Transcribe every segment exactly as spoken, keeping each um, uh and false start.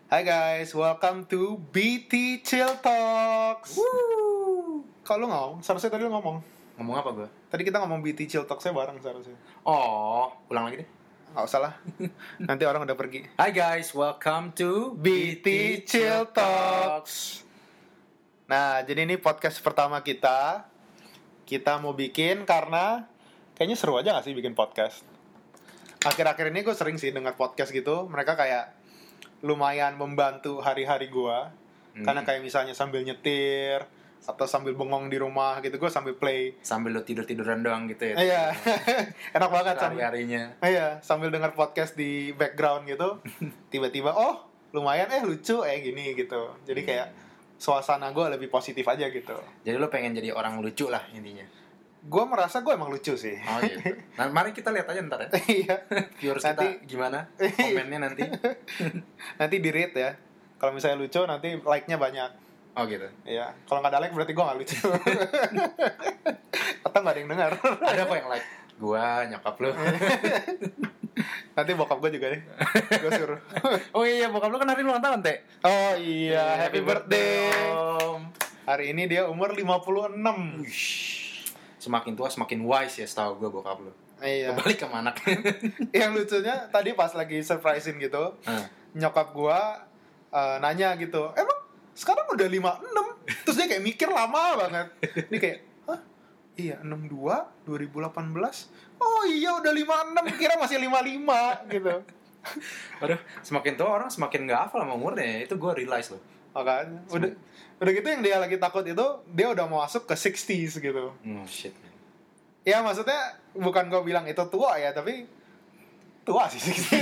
Hi guys, welcome to B T Chill Talks. Woo. Kalau lu ngomong, seharusnya tadi lu ngomong. Ngomong apa gue? Tadi kita ngomong B T Chill Talks-nya bareng seharusnya. Oh, ulang lagi deh. Nggak usah lah, nanti orang udah pergi. Hi guys, welcome to B T Chill Talks. Nah, jadi ini podcast pertama kita. Kita mau bikin karena kayaknya seru aja gak sih bikin podcast. Akhir-akhir ini gue sering sih dengar podcast gitu. Mereka kayak lumayan membantu hari-hari gue. Hmm. Karena kayak misalnya sambil nyetir atau sambil bengong di rumah gitu, gue sambil play. Sambil lo tidur-tiduran doang gitu ya. Iya, enak banget sambil hari-harinya. Iya, sambil dengar podcast di background gitu. Tiba-tiba, oh lumayan eh lucu eh gini gitu. Jadi kayak suasana gue lebih positif aja gitu. Jadi lo pengen jadi orang lucu lah intinya. Gue merasa gue emang lucu sih. Oh gitu. Nah, mari kita lihat aja ntar ya. Iya. Viewers Nanti- kita gimana komennya nanti. Nanti di rate ya. Kalau misalnya lucu nanti like-nya banyak. Oh gitu. Iya. Kalau nggak ada like berarti gue nggak lucu. Atau nggak ada yang dengar. Ada kok yang like. Gua, nyokap lo. Nanti bokap gue juga nih. Gue suruh. Oh iya, bokap lo kan hari ulang tahun, Teh. Oh iya, happy birthday. Om. Hari ini dia umur lima puluh enam. Wish. Semakin tua semakin wise ya setahu gue bokap lo. Iya. Kebalik sama anaknya. Yang lucunya tadi pas lagi surprisein gitu, Ah. nyokap gua uh, nanya gitu, emang sekarang udah lima puluh enam? Terus dia kayak mikir lama banget. Dia kayak, hah? Iya, enam puluh dua, dua ribu delapan belas? Oh iya udah lima puluh enam, kira masih lima puluh lima gitu. Aduh, semakin tua orang semakin gak hafal sama umurnya. Itu gue realize loh. Makanya, udah, udah gitu yang dia lagi takut itu, dia udah mau masuk ke sixties gitu. Oh shit man. Ya maksudnya, bukan gua bilang itu tua ya, tapi tua sih sixties.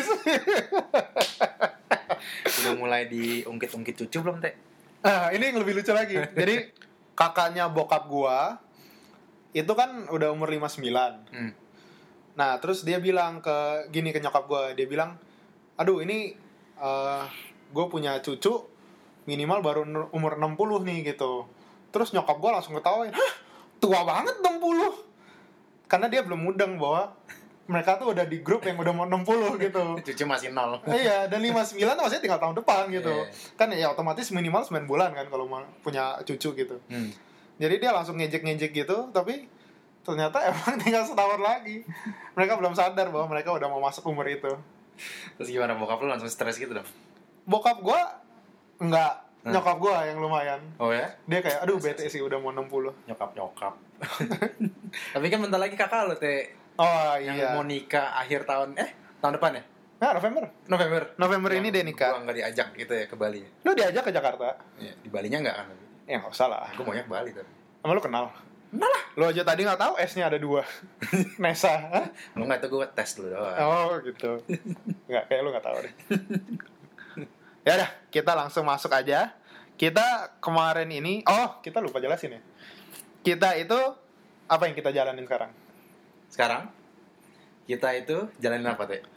Udah mulai diungkit-ungkit cucu belum, Teh? Nah, ini yang lebih lucu lagi. Jadi, kakaknya bokap gua itu kan udah umur lima puluh sembilan. Hmm. Nah, terus dia bilang ke gini ke nyokap gua, dia bilang, "Aduh, ini uh, gue punya cucu minimal baru umur enam puluh nih gitu." Terus nyokap gua langsung ketawain, "Hah? Tua banget enam puluh." Karena dia belum mudeng bahwa mereka tuh udah di grup yang udah mau enam puluh gitu. Cucu masih nol. Iya, dan lima puluh sembilan maksudnya tinggal tahun depan gitu. Yeah. Kan ya otomatis minimal sembilan bulan kan kalau mau punya cucu gitu. Hmm. Jadi dia langsung ngejek-ngejek gitu, tapi ternyata emang tinggal setahun lagi. Mereka belum sadar bahwa mereka udah mau masuk umur itu. Terus gimana, bokap lu langsung stres gitu dong? Bokap gua enggak, Hah? nyokap gua yang lumayan. Oh ya? Dia kayak, aduh bete sih udah mau enam puluh. Nyokap-nyokap. Tapi kan bentar lagi kakak lu, Teh. Oh Yang iya. mau nikah akhir tahun, eh tahun depan ya? Nah, November. November. November ini dia Gua nikah. nggak diajak gitu ya ke Bali. Lu diajak ke Jakarta? Ya, di Balinya nggak kan? Ya nggak usah lah. Gue maunya ke Bali tapi. Sama lu kenal? Kenal lah. Lu aja tadi nggak tahu S-nya ada dua. Nesa. Hah? Lu nggak itu gue tes dulu doang. Oh gitu. Nggak, kayak lu nggak tahu deh. Ya udah, kita langsung masuk aja. Kita kemarin ini, oh kita lupa jelasin ya. Kita itu apa yang kita jalanin sekarang? Sekarang kita itu jalanin apa, Teh?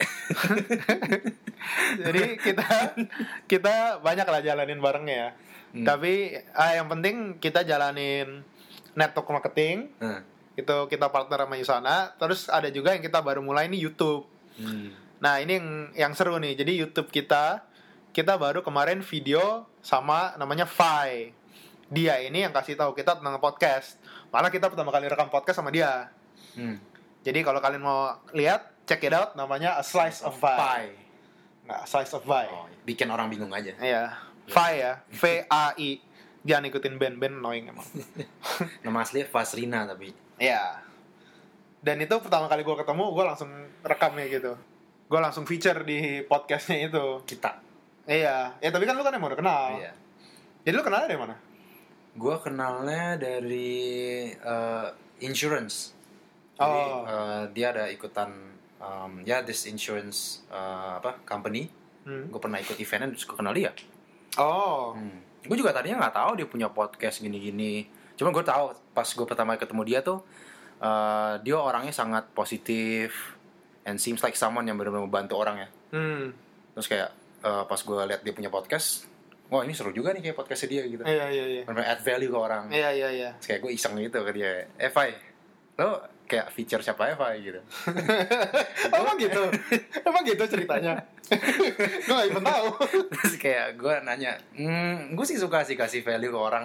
Jadi kita kita banyak lah jalanin barengnya ya. Hmm. Tapi ah, yang penting kita jalanin network marketing. Hmm. Itu kita partner sama Yusana. Terus ada juga yang kita baru mulai nih YouTube. Hmm. Nah ini yang yang seru nih. Jadi YouTube kita kita baru kemarin video sama namanya Fai. Dia ini yang kasih tahu kita tentang podcast. Malah kita pertama kali rekam podcast sama dia. Hmm. Jadi kalau kalian mau lihat, check it out. Namanya A Slice of Fai. Pie. Nggak, A Slice of Fai. Oh, bikin orang bingung aja. Iya, Fai ya, V A I. Jangan ikutin band-band annoying emang. Nama aslinya Fasrina tapi. Iya. Dan itu pertama kali gue ketemu, gue langsung rekamnya gitu. Gue langsung feature di podcastnya itu. Kita. Iya. Ya tapi kan lu kan emang udah kenal. Iya. Jadi lu kenalnya dari mana? Gue kenalnya dari uh, insurance. Jadi Oh. uh, dia ada ikutan um, ya this insurance uh, apa company. Hmm. Gue pernah ikut eventnya terus gue kenal dia. Oh. Hmm. Gue juga tadinya nggak tahu dia punya podcast gini-gini. Cuma gue tahu pas gue pertama ketemu dia tuh uh, dia orangnya sangat positif and seems like someone yang benar-benar membantu orang ya. Hmm. Terus kayak uh, pas gue lihat dia punya podcast, wah ini seru juga nih kayak podcastnya dia gitu. Iya iya iya. Benar-benar add value ke orang. Iya iya iya. Terus kayak gue iseng gitu ke dia. Eh Fai, lo kayak feature siapa Eva gitu. Oh, emang gitu? Emang gitu ceritanya? Gue gak even tahu. Terus kayak gue nanya, hmm, gue sih suka sih kasih value ke orang.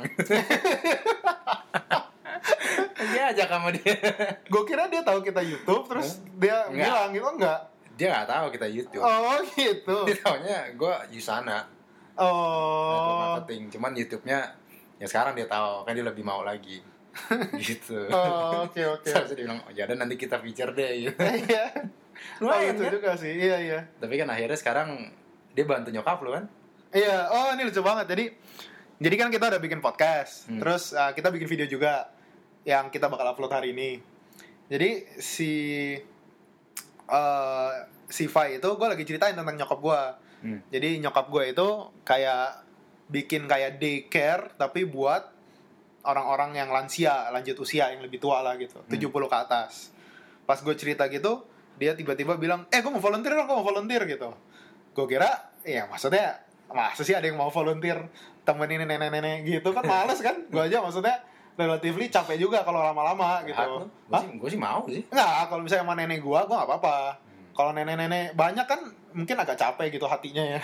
Dia aja kamu dia. Gue kira dia tahu kita YouTube, terus dia Enggak. bilang gitu, enggak? Dia nggak tahu kita YouTube. Oh gitu. Dia taunya gue Yusana, network Oh. marketing. Cuman YouTube-nya ya sekarang dia tahu, kan dia lebih mau lagi. Gitu. Oh, oke oke. Terus dia bilang, oh ya udah nanti kita feature deh gitu. Iya. Oh, Lumayan itu kan? juga sih. Iya iya. Tapi kan akhirnya sekarang dia bantu nyokap lu kan? Iya. Oh, ini lucu banget. Jadi jadi kan kita udah bikin podcast. Hmm. Terus uh, kita bikin video juga yang kita bakal upload hari ini. Jadi si uh, si Fai itu gue lagi ceritain tentang nyokap gue. Hmm. Jadi nyokap gue itu kayak bikin kayak daycare tapi buat orang-orang yang lansia, lanjut usia yang lebih tua lah gitu, Hmm. tujuh puluh ke atas. Pas gue cerita gitu, dia tiba-tiba bilang, "Eh, gue mau volunteer dong, gue mau volunteer gitu." Gue kira, ya maksudnya masa sih ada yang mau volunteer temenin nenek-nenek gitu kan males kan? Gue aja maksudnya relatively capek juga kalau lama-lama gitu. Gue sih, gue sih mau sih. Enggak, kalau misalnya sama nenek gua, gua nggak apa-apa. Hmm. Kalau nenek-nenek banyak kan mungkin agak capek gitu hatinya ya.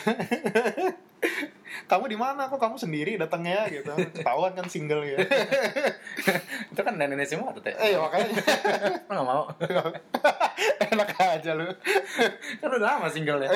Kamu di mana? Kok kamu sendiri datangnya gitu? Ketahuan kan single ya. Itu kan nenek-nenek semua tuh teh. Eh, makanya Lo nggak mau? enak aja lu. Kan udah lama single ya.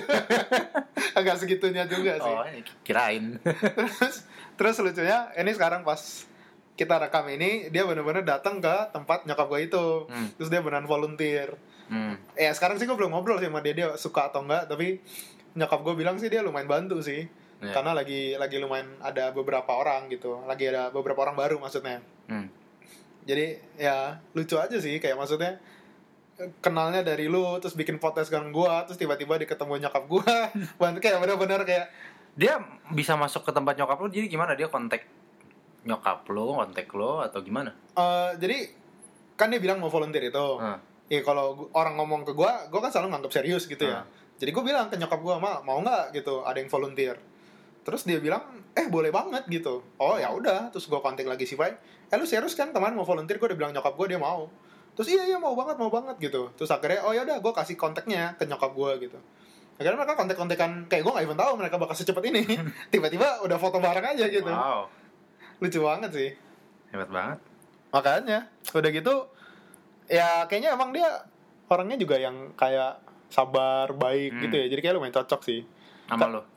Agak segitunya juga sih. Oh, ini kirain. Terus terus lucunya ini sekarang pas kita rekam ini dia benar-benar datang ke tempat nyokap gua itu. Hmm. Terus dia beneran volunteer. Hmm. Ya sekarang sih gue belum ngobrol sih sama dia, dia suka atau enggak, tapi nyokap gue bilang sih dia lumayan bantu sih. Yeah. Karena lagi lagi lumayan ada beberapa orang gitu, lagi ada beberapa orang baru maksudnya. Hmm. Jadi ya lucu aja sih, kayak maksudnya kenalnya dari lu, terus bikin podcast dengan gue, terus tiba-tiba diketemu nyokap gue, bantu kayak benar-benar kayak Dia bisa masuk ke tempat nyokap lu, jadi gimana dia kontak nyokap lu, kontak lu atau gimana? eh, jadi kan dia bilang mau volunteer itu. Hmm. Ya kalau gu- orang ngomong ke gue, gue kan selalu nganggap serius gitu ya. Hmm. Jadi gue bilang ke nyokap gue, "Ma, mau nggak gitu ada yang volunteer?" Terus dia bilang, "Eh, boleh banget gitu." Oh ya udah, terus gue kontak lagi si Fai. "Eh, lu serius kan kemarin mau volunteer?" Gue udah bilang nyokap gue, dia mau. Terus iya iya mau banget mau banget gitu. Terus akhirnya oh ya udah gue kasih kontaknya ke nyokap gue gitu. Akhirnya mereka kontak-kontakan kayak gue nggak even tahu mereka bakal secepat ini. Tiba-tiba udah foto bareng aja gitu. Wow, Lucu banget sih. hebat banget. Makanya udah gitu ya kayaknya emang dia orangnya juga yang kayak sabar, baik Hmm. gitu ya. Jadi kayak lumayan cocok sih. Sama lu?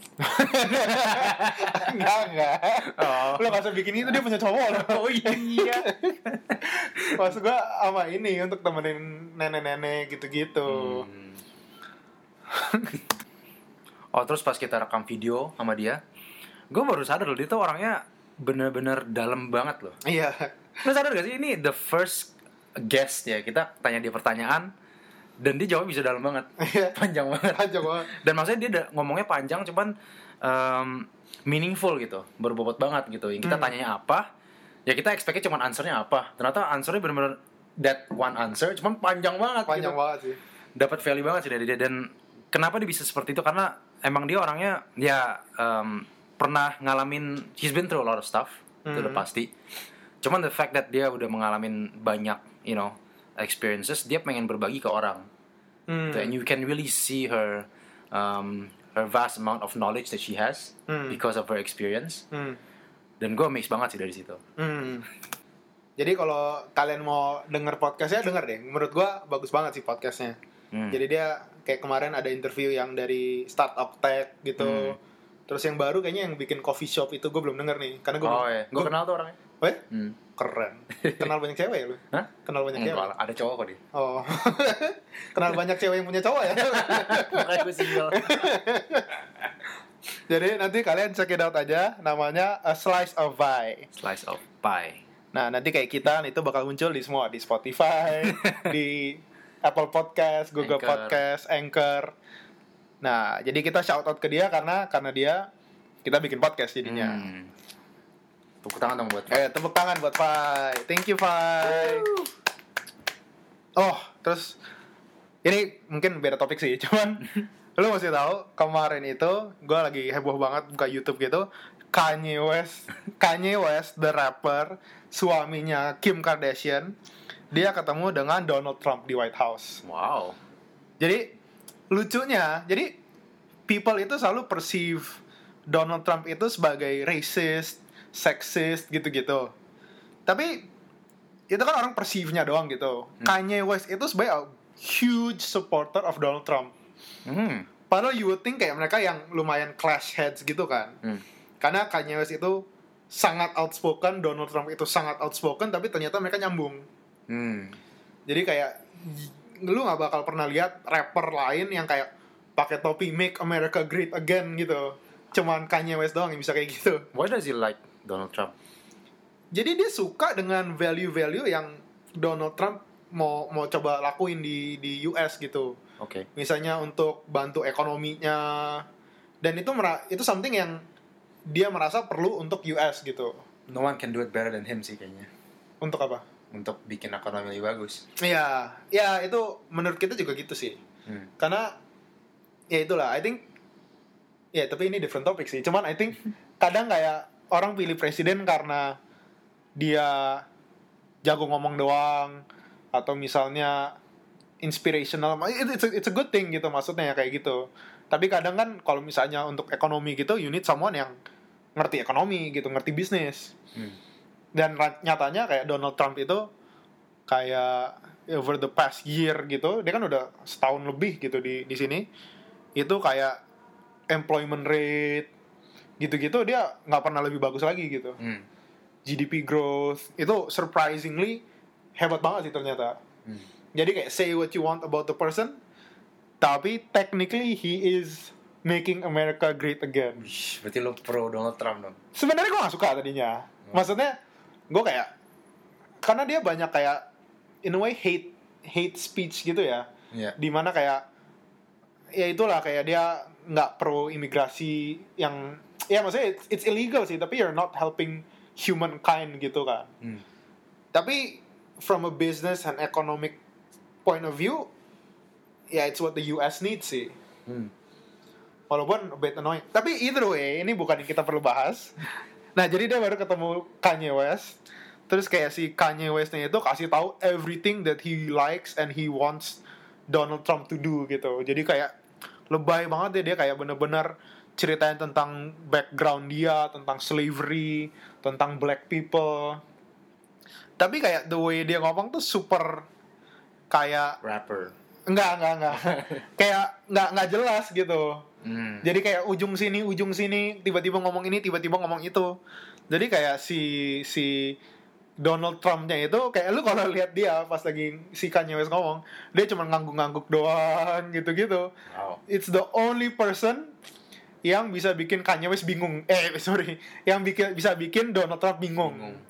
Enggak, enggak. Oh. Lo gak usah bikin itu, dia punya cowok loh. Oh iya. Maksud gua sama ini untuk temenin nenek-nenek gitu-gitu. Hmm. Oh, terus pas kita rekam video sama dia, gue baru sadar loh, dia tuh orangnya bener-bener dalam banget loh. Iya. Lo sadar gak sih, ini the first guest ya, kita tanya dia pertanyaan dan dia jawabnya bisa dalam banget. Iya. Panjang banget. Aja gua. Dan maksudnya dia da- ngomongnya panjang cuman um, meaningful gitu, berbobot banget gitu. Yang kita Hmm. tanyanya apa, ya kita expect-nya cuman answernya apa. Ternyata answernya bener-bener that one answer, cuman panjang banget. Panjang gitu. banget sih. Dapat value banget sih dari dia. Dan kenapa dia bisa seperti itu, karena emang dia orangnya ya um, pernah ngalamin, he's been through a lot of stuff. Itu udah Hmm. pasti. Cuman the fact that dia udah mengalamin banyak, you know, experiences, dia pengen berbagi ke orang. Hmm. And you can really see her um, her vast amount of knowledge that she has Hmm. because of her experience. Hmm. Dan gue amazed banget sih dari situ. Hmm. Jadi kalau kalian mau denger podcastnya, denger deh. Menurut gua bagus banget sih podcastnya. Hmm. Jadi dia kayak kemarin ada interview yang dari Startup Tech gitu. Hmm. Terus yang baru kayaknya yang bikin coffee shop itu gue belum denger nih. Karena gue Oh ya, gue kenal tuh orangnya. Weh, Hmm. keren. Kenal banyak cewek ya lu? Hah? Kenal banyak cewek? Enggak, ada cowok kok dia. Oh. Kenal banyak cewek yang punya cowok ya? Makanya gue single. Jadi nanti kalian check it out aja. Namanya A Slice of Pie. Slice of pie. Nah, nanti kayak kita itu bakal muncul di semua, di Spotify, di Apple Podcast, Google Anchor. Podcast, Anchor. Nah, jadi kita shout out ke dia karena karena dia kita bikin podcast jadinya. Hmm. Tepuk tangan dong buat. Eh, tepuk tangan buat Fai. Thank you, Fai. Oh, terus ini mungkin beda topik sih, cuman lu mesti tahu kemarin itu gue lagi heboh banget buka YouTube gitu. Kanye West, Kanye West the rapper, suaminya Kim Kardashian dia ketemu dengan Donald Trump di White House. Wow. Jadi lucunya, jadi people itu selalu perceive Donald Trump itu sebagai racist, sexist gitu-gitu. Tapi itu kan orang perceive-nya doang gitu. Hmm. Kanye West itu sebagai a huge supporter of Donald Trump. Hmm. Padahal you would think kayak mereka yang lumayan clash heads gitu kan. Hmm. Karena Kanye West itu sangat outspoken, Donald Trump itu sangat outspoken, tapi ternyata mereka nyambung. Hmm. Jadi kayak lu nggak bakal pernah lihat rapper lain yang kayak pakai topi Make America Great Again gitu. Cuman Kanye West doang yang bisa kayak gitu. Why does he like Donald Trump? Jadi dia suka dengan value-value yang Donald Trump mau mau coba lakuin di di U S gitu. Oke. Okay. Misalnya untuk bantu ekonominya, dan itu mera- itu something yang dia merasa perlu untuk U S gitu. No one can do it better than him sih kayaknya. Untuk apa? Untuk bikin ekonomi lebih bagus. Iya, ya itu menurut kita juga gitu sih. Hmm. Karena ya itulah, I think ya tapi ini different topic sih. Cuman I think kadang kayak orang pilih presiden karena dia jago ngomong doang, atau misalnya inspirational. It's a, it's a good thing gitu maksudnya ya kayak gitu. Tapi kadang kan kalau misalnya untuk ekonomi gitu, you need someone yang ngerti ekonomi gitu, ngerti bisnis. Hmm. Dan nyatanya kayak Donald Trump itu kayak over the past year gitu, dia kan udah setahun lebih gitu di di sini. Itu kayak employment rate gitu-gitu dia nggak pernah lebih bagus lagi gitu. Hmm. G D P growth itu surprisingly hebat banget sih ternyata. Hmm. Jadi kayak say what you want about the person, tapi technically he is making America great again. Berarti lo pro Donald Trump dong? Sebenarnya gue gak suka tadinya. Hmm. Maksudnya gue kayak karena dia banyak kayak in a way hate hate speech gitu ya. Yeah. Dimana kayak ya itulah kayak dia nggak pro imigrasi yang ya maksudnya it's, it's illegal sih, tapi you're not helping humankind gitu kan. Hmm. Tapi from a business and economic point of view, ya yeah, it's what the U S needs sih. Hmm. Walaupun a bit annoying. Tapi either way, ini bukan yang kita perlu bahas. Nah, jadi dia baru ketemu Kanye West. Terus kayak si Kanye West-nya itu kasih tahu everything that he likes and he wants Donald Trump to do gitu. Jadi kayak lebay banget ya, dia kayak bener-bener ceritain tentang background dia, tentang slavery, tentang black people. Tapi kayak the way dia ngomong tuh super kayak rapper. Enggak, enggak, enggak. Kayak enggak enggak jelas gitu. Hmm. Jadi kayak ujung sini, ujung sini, tiba-tiba ngomong ini, tiba-tiba ngomong itu. Jadi kayak si si Donald Trump-nya itu kayak lu kalau lihat dia pas lagi si Kanye West ngomong, dia cuma ngangguk-ngangguk doang gitu-gitu. Wow. It's the only person yang bisa bikin Kanye West bingung. Eh, sorry, yang bikin bisa bikin Donald Trump bingung. bingung.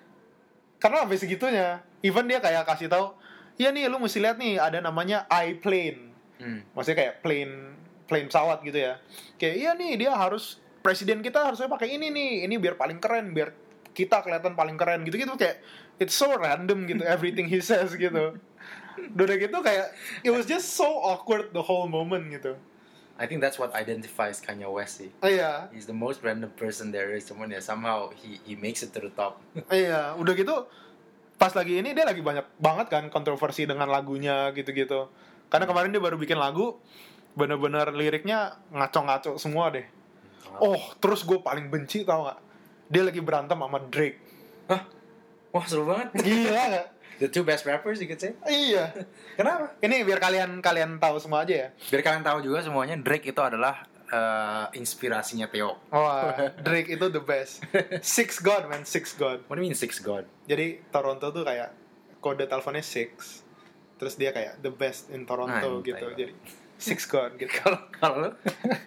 Karena sampai segitunya, even dia kayak kasih tahu, "Ya nih, lu mesti lihat nih, ada namanya I-plane." Hmm. Maksudnya kayak plane plane pesawat gitu ya. Kayak iya nih, dia harus presiden kita harusnya pakai ini nih. Ini biar paling keren, biar kita kelihatan paling keren gitu-gitu. Kayak it's so random gitu everything he says gitu. Udah gitu kayak it was just so awkward the whole moment gitu. I think that's what identifies Kanye West sih. Oh, iya. He's the most random person there is. Cuman ya somehow he he makes it to the top. Iya, udah gitu pas lagi ini dia lagi banyak banget kan kontroversi dengan lagunya gitu-gitu. Karena kemarin dia baru bikin lagu bener-bener liriknya ngaco-ngaco semua deh. Oh, terus gue paling benci tau gak? Dia lagi berantem sama Drake. Hah? Wah, seru banget. Gila gak? The two best rappers you could say. Iya. Kenapa? Ini biar kalian kalian tahu semua aja ya. Biar kalian tahu juga semuanya, Drake itu adalah uh, inspirasinya Theo. Wah, Drake itu the best. Six God man, six God. What do you mean six God? Jadi Toronto tuh kayak kode teleponnya six. Terus dia kayak the best in Toronto nah, gitu. Jadi six God gitu. Kalau kalau lu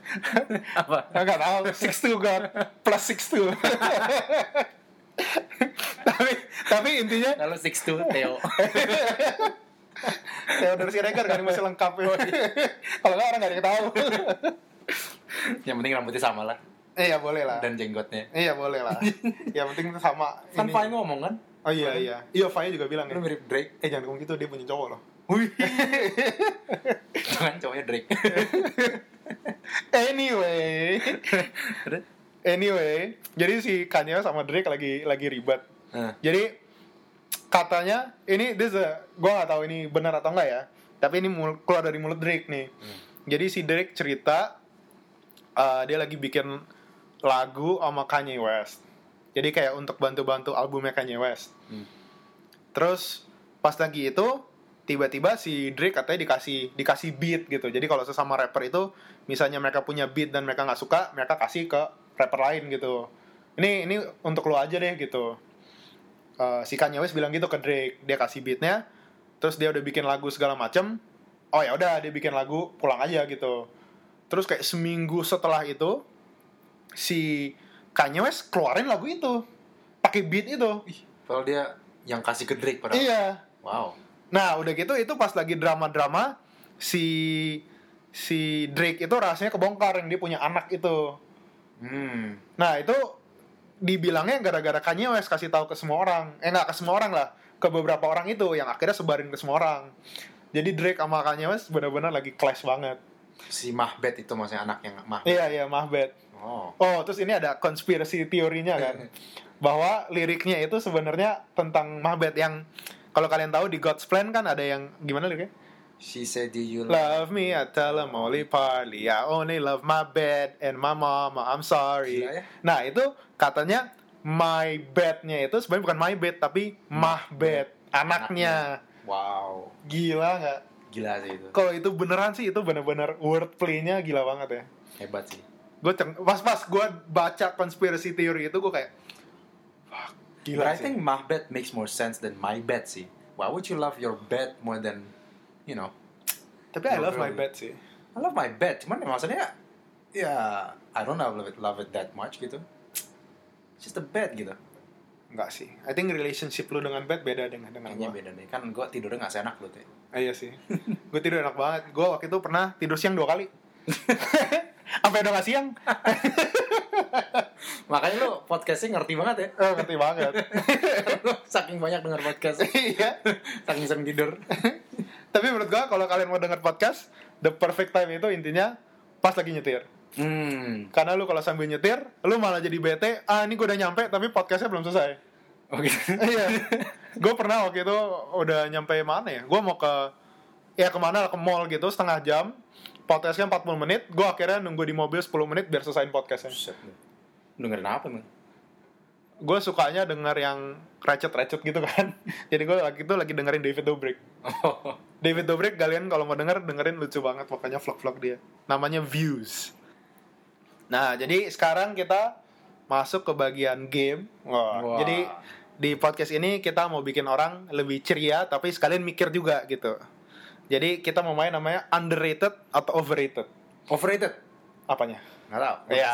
apa? Enggak tahu. Six two God plus six two. tapi tapi intinya kalau six two Theo. Theo dari Siregar kan masih lengkap ya. Kalau nggak orang nggak ada yang tahu. Yang penting rambutnya sama lah. Iya boleh lah. Dan jenggotnya. Iya boleh lah. Yang penting sama. Kan Fai ngomong kan? Oh iya iya. Iya Fai juga bilang ya. Lu mirip Drake. Eh jangan ngomong gitu, dia punya cowok loh. Wih. Jangan cowoknya Drake. Anyway. Anyway, jadi si Kanye sama Drake lagi lagi ribet. Uh. Jadi katanya ini this a, gue nggak tahu ini benar atau enggak ya, tapi ini mul- keluar dari mulut Drake nih. Hmm. Jadi si Drake cerita uh, dia lagi bikin lagu sama Kanye West. Jadi kayak untuk bantu-bantu albumnya Kanye West. Hmm. Terus pas lagi itu tiba-tiba si Drake katanya dikasih dikasih beat gitu. Jadi kalau sesama rapper itu misalnya mereka punya beat dan mereka nggak suka, mereka kasih ke rapper lain gitu. Ini ini untuk lo aja deh gitu. Uh, si Kanye West bilang gitu ke Drake, dia kasih beatnya, terus dia udah bikin lagu segala macem. Oh ya udah, dia bikin lagu, pulang aja gitu. Terus kayak seminggu setelah itu si Kanye West keluarin lagu itu pakai beat itu. Ih, kalau dia yang kasih ke Drake padahal. Iya. Wow. Nah udah gitu itu pas lagi drama-drama si si Drake itu rasanya kebongkar yang dia punya anak itu. Hmm. Nah itu dibilangnya gara-gara Kanye West kasih tahu ke semua orang. Eh nggak ke semua orang lah, ke beberapa orang itu yang akhirnya sebarin ke semua orang. Jadi Drake sama Kanye West benar-benar lagi clash banget. Si Mahbet itu maksudnya anak yang Mahbet. Iya iya Mahbet. Oh. Oh terus ini ada konspirasi teorinya kan, bahwa liriknya itu sebenarnya tentang Mahbet yang kalau kalian tahu di God's Plan kan ada yang gimana liriknya? She said, do you love me? I tell him only partly. I only love my bed and my mom. I'm sorry. Gila, ya? Nah itu katanya my bed-nya itu sebenarnya bukan my bed tapi mah bed, anaknya. Wow. Gila nggak? Gila sih itu. Kalau itu beneran sih itu bener-bener wordplay-nya gila banget ya. Hebat sih. Gue ceng- pas-pas gue baca conspiracy theory itu gue kayak wah, gila. But I sih. think my bed makes more sense than my bed sih. Why would you love your bed more than you know? Tapi I love my bed sih. I love my bed, cuman maksudnya ya I don't love it love it that much gitu. It's just a bed gitu. Enggak sih. I think relationship lu dengan bed beda dengan dengan Kayaknya beda deh. Kan gue tidurnya nggak seenak lu tuh. Ah, iya sih. Gue tidur enak banget. Gue waktu itu pernah tidur siang dua kali. Sampai udah nggak siang. Makanya lu podcastnya ngerti banget ya. Oh, ngerti banget. Saking banyak denger podcast. Iya. Saking sering tidur. Tapi menurut gue kalau kalian mau denger podcast, the perfect time itu intinya pas lagi nyetir. Hmm. Karena lu kalau sambil nyetir, lu malah jadi bete. Ah ini gue udah nyampe, tapi podcastnya belum selesai. Oke. Okay. Iya. Gue pernah waktu itu udah nyampe mana ya? Gue mau ke ya kemana lah, ke mall gitu setengah jam. Podcastnya empat puluh menit. Gue akhirnya nunggu di mobil sepuluh menit biar selesaiin podcastnya. Dengerin apa emang? Gue sukanya denger yang recet-recet gitu kan. Jadi gue lagi itu lagi dengerin David Dobrik. Oh. David Dobrik kalian kalau mau denger dengerin lucu banget pokoknya vlog-vlog dia. Namanya Views. Nah jadi sekarang kita masuk ke bagian game. Wah. Wow. Jadi di podcast ini kita mau bikin orang lebih ceria tapi sekalian mikir juga gitu. Jadi kita mau main namanya underrated atau overrated. Overrated? Apanya? Nggak tahu. Iya.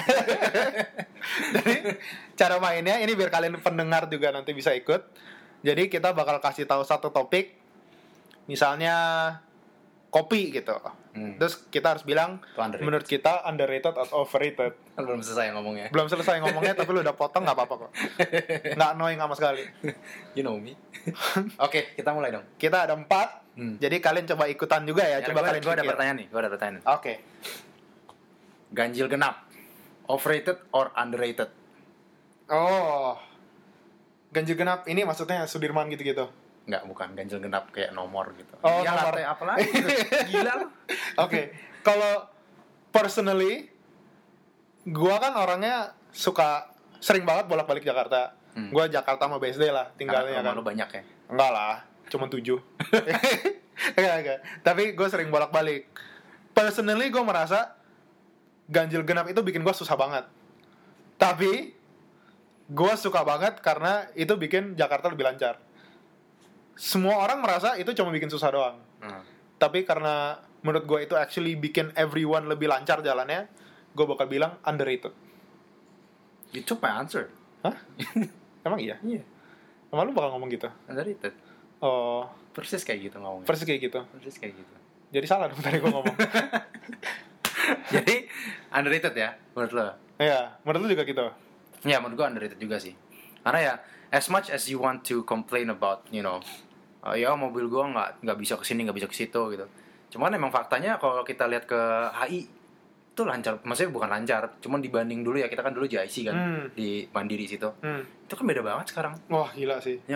Jadi cara mainnya ini biar kalian pendengar juga nanti bisa ikut. Jadi kita bakal kasih tahu satu topik, misalnya kopi gitu. Hmm. Terus kita harus bilang menurut kita underrated atau overrated. Belum selesai ngomongnya. Belum selesai ngomongnya tapi lu udah potong nggak apa-apa kok. Nggak annoying sama sekali. You know me. Oke, okay, kita mulai dong. Kita ada empat. Hmm. Jadi kalian coba ikutan juga ya. ya coba gua, kalian gua pikir. ada pertanyaan nih. Gua ada pertanyaan. Oke. Okay. Ganjil genap, overrated or underrated? Oh, ganjil genap ini maksudnya Sudirman gitu-gitu? Enggak, bukan ganjil genap kayak nomor gitu. Oh, ya, nomor apa lagi? Gitu. Gila lu. Oke, okay. Kalau personally, gua kan orangnya suka sering banget bolak-balik Jakarta. Hmm. Gua Jakarta sama B S D lah tinggalnya kan. Lu banyak ya? Enggak lah, cuma tujuh. Enggak, enggak. Tapi gue sering bolak-balik. Personally gue merasa ganjil genap itu bikin gue susah banget. Tapi gue suka banget karena itu bikin Jakarta lebih lancar. Semua orang merasa itu cuma bikin susah doang. Hmm. Tapi karena menurut gue itu actually bikin everyone lebih lancar jalannya, gue bakal bilang underrated. You took my answer. Hah? Emang iya? Iya. Emang lu bakal ngomong gitu? Underrated. Oh, persis kayak gitu ngomongnya. Persis kayak gitu. Persis kayak gitu. Jadi salah dong tadi gue ngomong. Jadi underrated ya menurut lo? Iya, menurut lo juga gitu. Ya menurut gue underrated juga sih. Karena ya as much as you want to complain about, you know, uh, ya mobil gue nggak nggak bisa kesini nggak bisa ke situ gitu. Cuman emang faktanya kalau kita lihat ke H I itu lancar, maksudnya bukan lancar, cuman dibanding dulu ya kita kan dulu J I C kan hmm. di Mandiri situ, hmm. itu kan beda banget sekarang. Wah gila sih. Ya kan?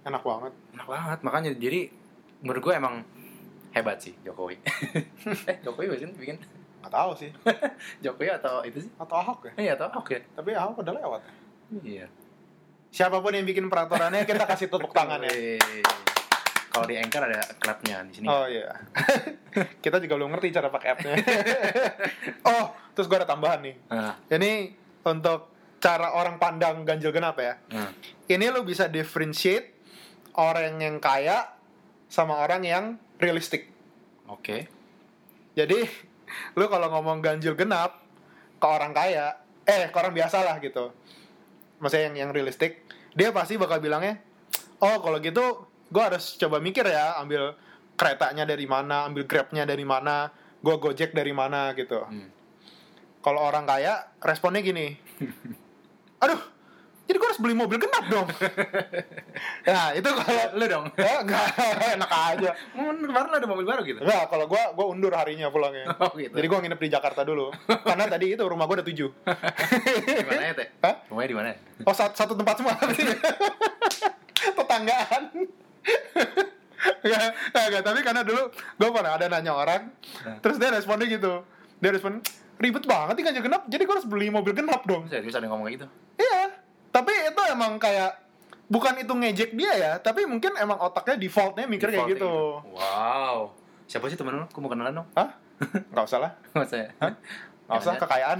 Enak banget. Enak banget. Makanya jadi menurut gue emang hebat sih Jokowi. eh Jokowi masih bikin? Nggak tahu sih. Jokowi atau itu sih? Atau Ahok ya? Iya atau Ahok ya. Tapi Ahok udah lewat. Iya. Siapapun yang bikin peraturannya kita kasih tepuk tangan ya. Kalau di Anchor ada clapnya di sini. Oh iya. Kita juga belum ngerti cara pakai app-nya. Oh, terus gue ada tambahan nih. Nah. Ini untuk cara orang pandang ganjil genap ya. Hmm. Ini lu bisa differentiate orang yang kaya sama orang yang realistik. Oke. Okay. Jadi lu kalau ngomong ganjil genap ke orang kaya, eh ke orang biasa lah gitu, maksudnya yang yang realistik, dia pasti bakal bilangnya, oh kalau gitu gue harus coba mikir ya, ambil keretanya dari mana, ambil grabnya dari mana, gue gojek dari mana gitu. Hmm. Kalau orang kaya responnya gini, aduh, jadi gue harus beli mobil genap dong. Nah itu kalau lu dong, ya, enggak, enak aja. Kemarin ada mobil baru gitu. Enggak, kalau gue gue undur harinya pulangnya. Oh, gitu. Jadi gue nginep di Jakarta dulu. Karena tadi itu rumah gue ada tujuh. Di mana ya teh? Hah? Rumahnya di mana? Oh satu, satu tempat semua. Tetanggaan. Enggak, enggak, tapi karena dulu gue pernah ada nanya orang, nah. Terus dia responnya gitu. Dia respon, ribet banget nih ganjil genap, jadi gue harus beli mobil genap dong. Bisa bisa ada ngomong kayak gitu. Iya. Tapi itu emang kayak bukan itu ngejek dia ya, tapi mungkin emang otaknya defaultnya mikir default kayak gitu. gitu. Wow. Siapa sih temen lu? Aku mau kenalan dong. Hah? Enggak usah lah. Enggak usah. Hah? Enggak usah kekayaan.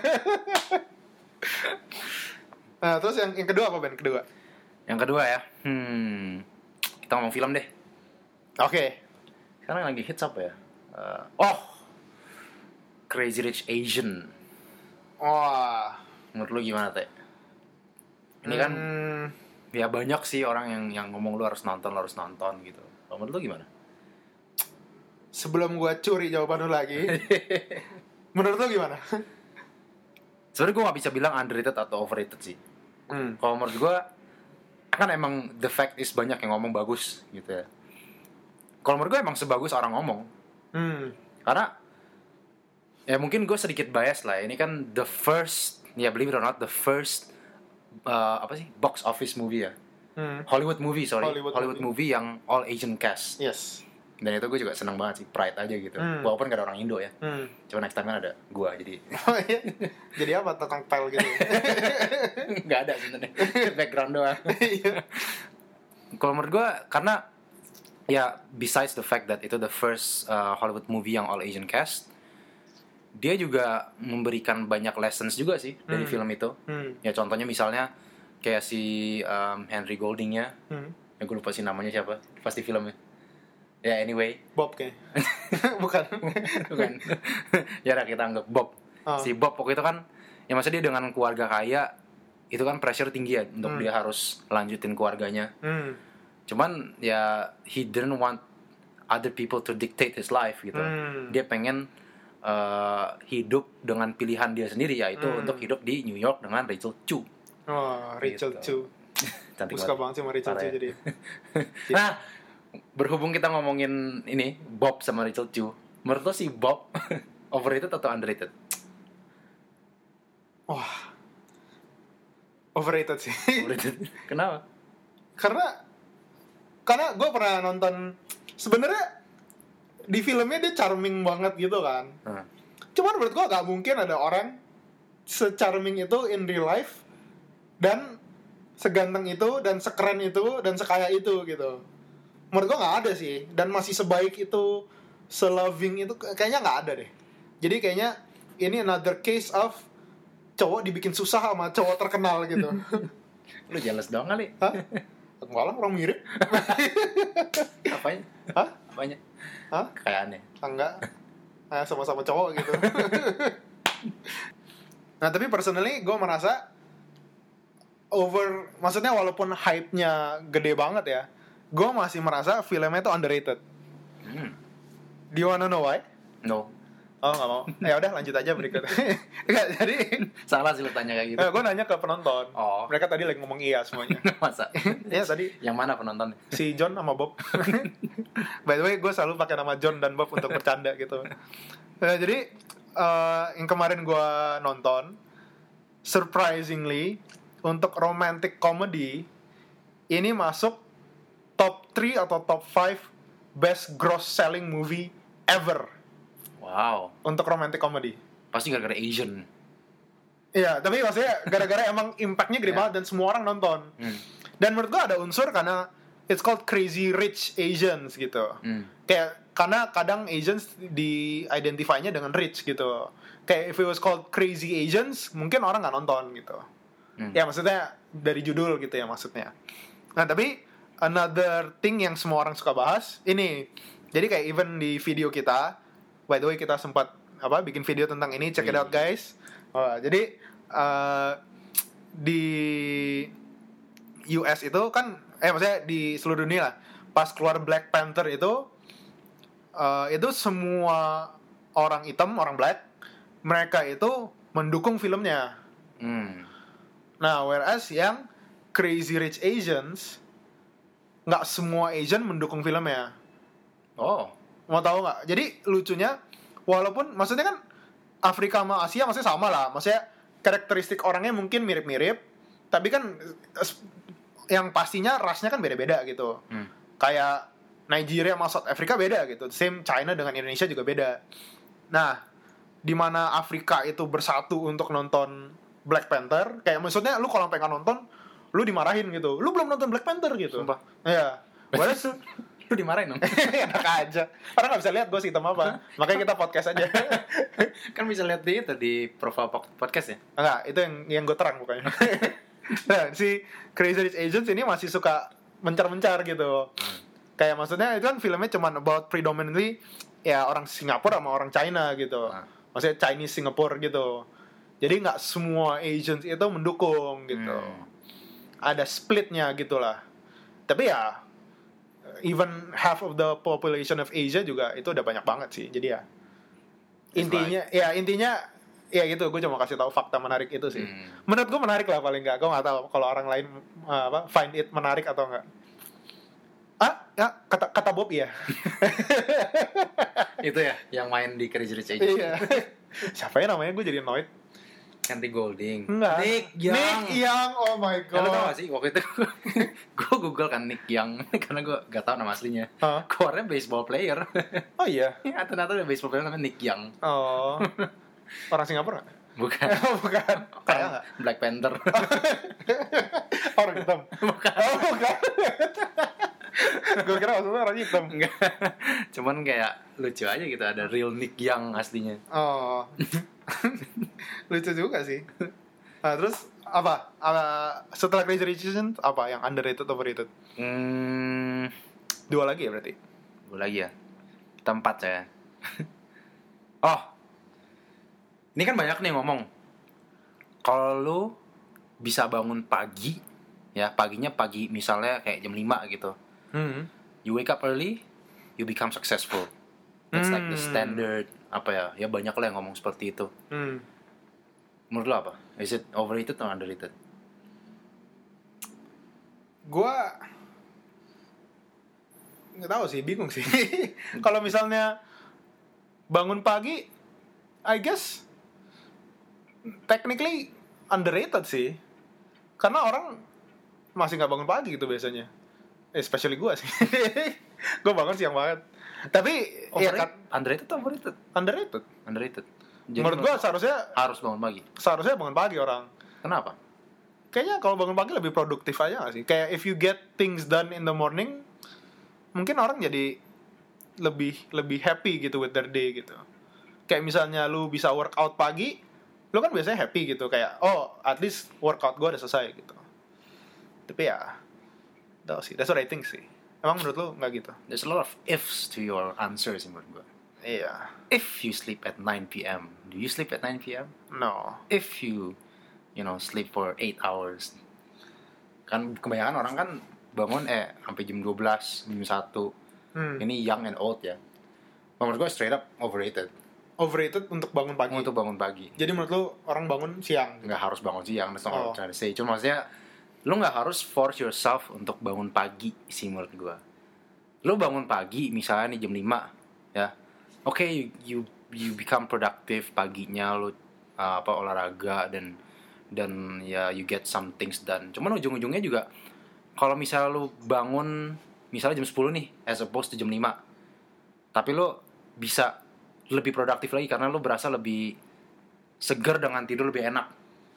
Nah, terus yang yang kedua apa, Ben? Kedua. Yang kedua ya. Hmm. Kita ngomong film deh. Oke. Okay. Sekarang lagi hits apa ya? Uh, oh. Crazy Rich Asian. Wah. Menurut lu gimana, Teh? Ini kan hmm. ya banyak sih orang yang yang ngomong lu harus nonton, lu harus nonton gitu. Menurut lu gimana? Sebelum gua curi jawaban lu lagi. Menurut lu gimana? Sebenarnya gua gak bisa bilang underrated atau overrated sih. Hmm. Kalau menurut gua kan emang the fact is banyak yang ngomong bagus gitu ya. Kalau menurut gua emang sebagus orang ngomong. Hmm. Karena ya mungkin gua sedikit bias lah. Ini kan the first, ya believe it or not, the first Uh, apa sih box office movie ya, hmm. Hollywood movie sorry Hollywood, Hollywood movie. movie yang all Asian cast. Yes. Dan itu gue juga seneng banget sih, pride aja gitu. Hmm. Walaupun gak ada orang Indo ya. Hmm. Cuma next time kan ada gue jadi. Oh iya. Jadi apa tukang pel gitu? Gak ada sebenarnya. Background doang. Kalau menurut gue karena ya besides the fact that itu the first uh, Hollywood movie yang all Asian cast, dia juga memberikan banyak lessons juga sih dari hmm. film itu. Hmm. Ya contohnya misalnya kayak si um, Henry Golding-nya. Hmm. Ya gue lupa sih namanya siapa. Pasti filmnya. Ya anyway. Bob kayak. Bukan. Bukan. Ya kita anggap Bob. Oh. Si Bob waktu itu kan, ya maksudnya dia dengan keluarga kaya, itu kan pressure tinggi ya untuk hmm. dia harus lanjutin keluarganya. Hmm. Cuman ya he didn't want other people to dictate his life gitu. Hmm. Dia pengen Uh, hidup dengan pilihan dia sendiri, yaitu hmm. untuk hidup di New York dengan Rachel Chu. Oh, Rachel gitu. Chu. Cantik banget. banget sih sama Rachel Chu jadi. Nah, berhubung kita ngomongin ini Bob sama Rachel Chu, menurut lo si Bob overrated atau underrated? Wah, overrated sih. Overrated. Kenapa? Karena karena gue pernah nonton, sebenarnya di filmnya dia charming banget gitu kan. Hmm. Cuman menurut gue gak mungkin ada orang se-charming itu in real life, dan seganteng itu, dan sekeren itu, dan sekaya itu gitu. Menurut gue gak ada sih. Dan masih sebaik itu, se-loving itu, kayaknya gak ada deh. Jadi kayaknya ini another case of cowok dibikin susah sama cowok terkenal gitu. Lu jealous dong kali? Hah? Enggak lah, orang mirip. Apanya? Hah? Apanya? Hah? Kayaknya. Enggak. Nah, sama-sama cowok gitu. Nah, tapi personally gue merasa over, maksudnya walaupun hype-nya gede banget ya, gue masih merasa filmnya itu underrated. Hmm. Do you wanna know why? No. Oh, gak mau. Ya udah lanjut aja berikut. Enggak, jadi salah sih lu tanya kayak gitu. Nah, gue nanya ke penonton. Oh. Mereka tadi lagi ngomong iya semuanya. Masa? Iya tadi. Yang mana penonton? Si John sama Bob. By the way, gue selalu pakai nama John dan Bob untuk bercanda gitu. Nah, jadi uh, yang kemarin gue nonton, surprisingly untuk romantic comedy ini masuk top three atau top five best gross selling movie ever Wow. untuk romantic comedy. Pasti gara-gara Asian. Iya, tapi maksudnya gara-gara emang impactnya gede Yeah. banget dan semua orang nonton. Hmm. Dan menurut gua ada unsur karena it's called Crazy Rich Asians gitu. Hmm. Kayak karena kadang Asians di-identify-nya dengan rich gitu. Kayak if it was called Crazy Asians, mungkin orang nggak nonton gitu. Hmm. Ya maksudnya dari judul gitu ya maksudnya. Nah tapi another thing yang semua orang suka bahas ini. Jadi kayak even di video kita, by the way kita sempat apa bikin video tentang ini, check it out guys. Oh, jadi uh, di U S itu kan, eh maksudnya di seluruh dunia lah, pas keluar Black Panther itu, uh, itu semua orang hitam, orang black, mereka itu mendukung filmnya. Hmm. Nah, whereas yang Crazy Rich Asians, nggak semua Asian mendukung filmnya. Oh. Mau tahu nggak? Jadi lucunya, walaupun maksudnya kan Afrika sama Asia maksudnya sama lah, maksudnya karakteristik orangnya mungkin mirip-mirip, tapi kan yang pastinya rasnya kan beda-beda gitu. Hmm. Kayak Nigeria sama South Africa beda gitu. Same China dengan Indonesia juga beda. Nah, di mana Afrika itu bersatu untuk nonton Black Panther, kayak maksudnya lu kalau pengen nonton, lu dimarahin gitu. Lu belum nonton Black Panther gitu. Sumpah. Iya. Whereas Lu dimarahin dong. enak aja. Orang nggak bisa lihat gue hitam apa. Makanya kita podcast aja. Kan bisa lihat di itu di profile podcast ya. Enggak, itu yang yang gue terang bukannya. Nah, si Crazy Rich Asians ini masih suka mencar-mencar gitu. Kayak maksudnya itu kan filmnya cuma about predominantly ya orang Singapura sama orang China gitu. Nah. Maksudnya Chinese Singapore gitu. Jadi nggak semua Asians itu mendukung gitu. Hmm. Ada splitnya gitulah. Tapi ya even half of the population of Asia juga itu udah banyak banget sih. Jadi ya intinya ya intinya ya gitu, gue cuma kasih tahu fakta menarik itu sih. Hmm. Menurut gue menarik lah paling nggak. Gue nggak tahu kalau orang lain uh, apa find it menarik atau enggak. Ah, ya, kata kata Bob ya. Itu ya yang main di Crazy Rich Asians. Iya. Siapa ya namanya? Gue jadi annoyed. Henry Golding. Enggak. Nick Young. Nick Young. Oh my Ya, lu tau god. gak sih waktu itu gue google kan Nick Young karena gue gak tau nama aslinya. Hah? Keluarnya baseball player. Oh iya. Ya ternyata ada baseball player namanya Nick Young. Oh. Orang Singapura? Bukan. Oh, bukan. Kayak Orang enggak? Black Panther. Orang hitam. Bukan. Oh, bukan. Gue kira maksudnya orang hitam. Enggak. Cuman kayak lucu aja gitu ada real Nick Young aslinya. Oh. Lucu juga sih. Nah, terus apa? apa? Setelah Crazy Rich Asians apa yang underrated overrated? Hmm, Dua lagi ya berarti? gue lagi ya. Tempat saya. Oh. Ini kan banyak nih ngomong. Kalau lu bisa bangun pagi, ya paginya pagi misalnya kayak jam lima gitu. Hmm. You wake up early, you become successful. That's like the Hmm. standard apa ya? Ya banyak lah yang ngomong seperti itu. Hmm. Menurut lo apa? Is it overrated atau underrated? Gua nggak tahu sih, bingung sih. Kalau misalnya bangun pagi, I guess technically underrated sih. Karena orang masih nggak bangun pagi gitu biasanya. Especially gua sih. Gua bangun siang banget. Tapi ya Overrated? kan Underrated atau overrated? underrated. Underrated. Jadi Menurut gua seharusnya harus bangun pagi. seharusnya bangun pagi orang. Kenapa? Kayaknya kalau bangun pagi lebih produktif aja gak sih? Kayak if you get things done in the morning, mungkin orang jadi lebih lebih happy gitu with their day gitu. Kayak misalnya lu bisa workout pagi, lu kan biasanya happy gitu, kayak oh at least workout gue udah selesai gitu. Tapi ya, tau sih, that's what I think sih. Emang menurut lu nggak gitu? There's a lot of ifs to your answer sih menurut gue. Iya. If you sleep at nine p.m., do you sleep at nine p.m.? No. If you, you know, sleep for eight hours, kan kebanyakan orang kan bangun eh sampai jam dua belas, jam satu. Hmm. Ini young and old ya. Menurut gue straight up overrated Overrated untuk bangun pagi. untuk bangun pagi. Jadi menurut lu orang bangun siang? Nggak harus bangun siang, that's not what Oh. I'm trying to say. Cuma maksudnya lu nggak harus force yourself untuk bangun pagi sih menurut gue. Lu bangun pagi misalnya nih jam lima ya. Oke, okay, you, you you become productive paginya, lu uh, apa olahraga dan dan ya you get some things done. Cuman ujung-ujungnya juga kalau misalnya lu bangun misalnya jam sepuluh nih as opposed to jam lima. Tapi lo bisa lebih produktif lagi karena lo berasa lebih segar dengan tidur lebih enak.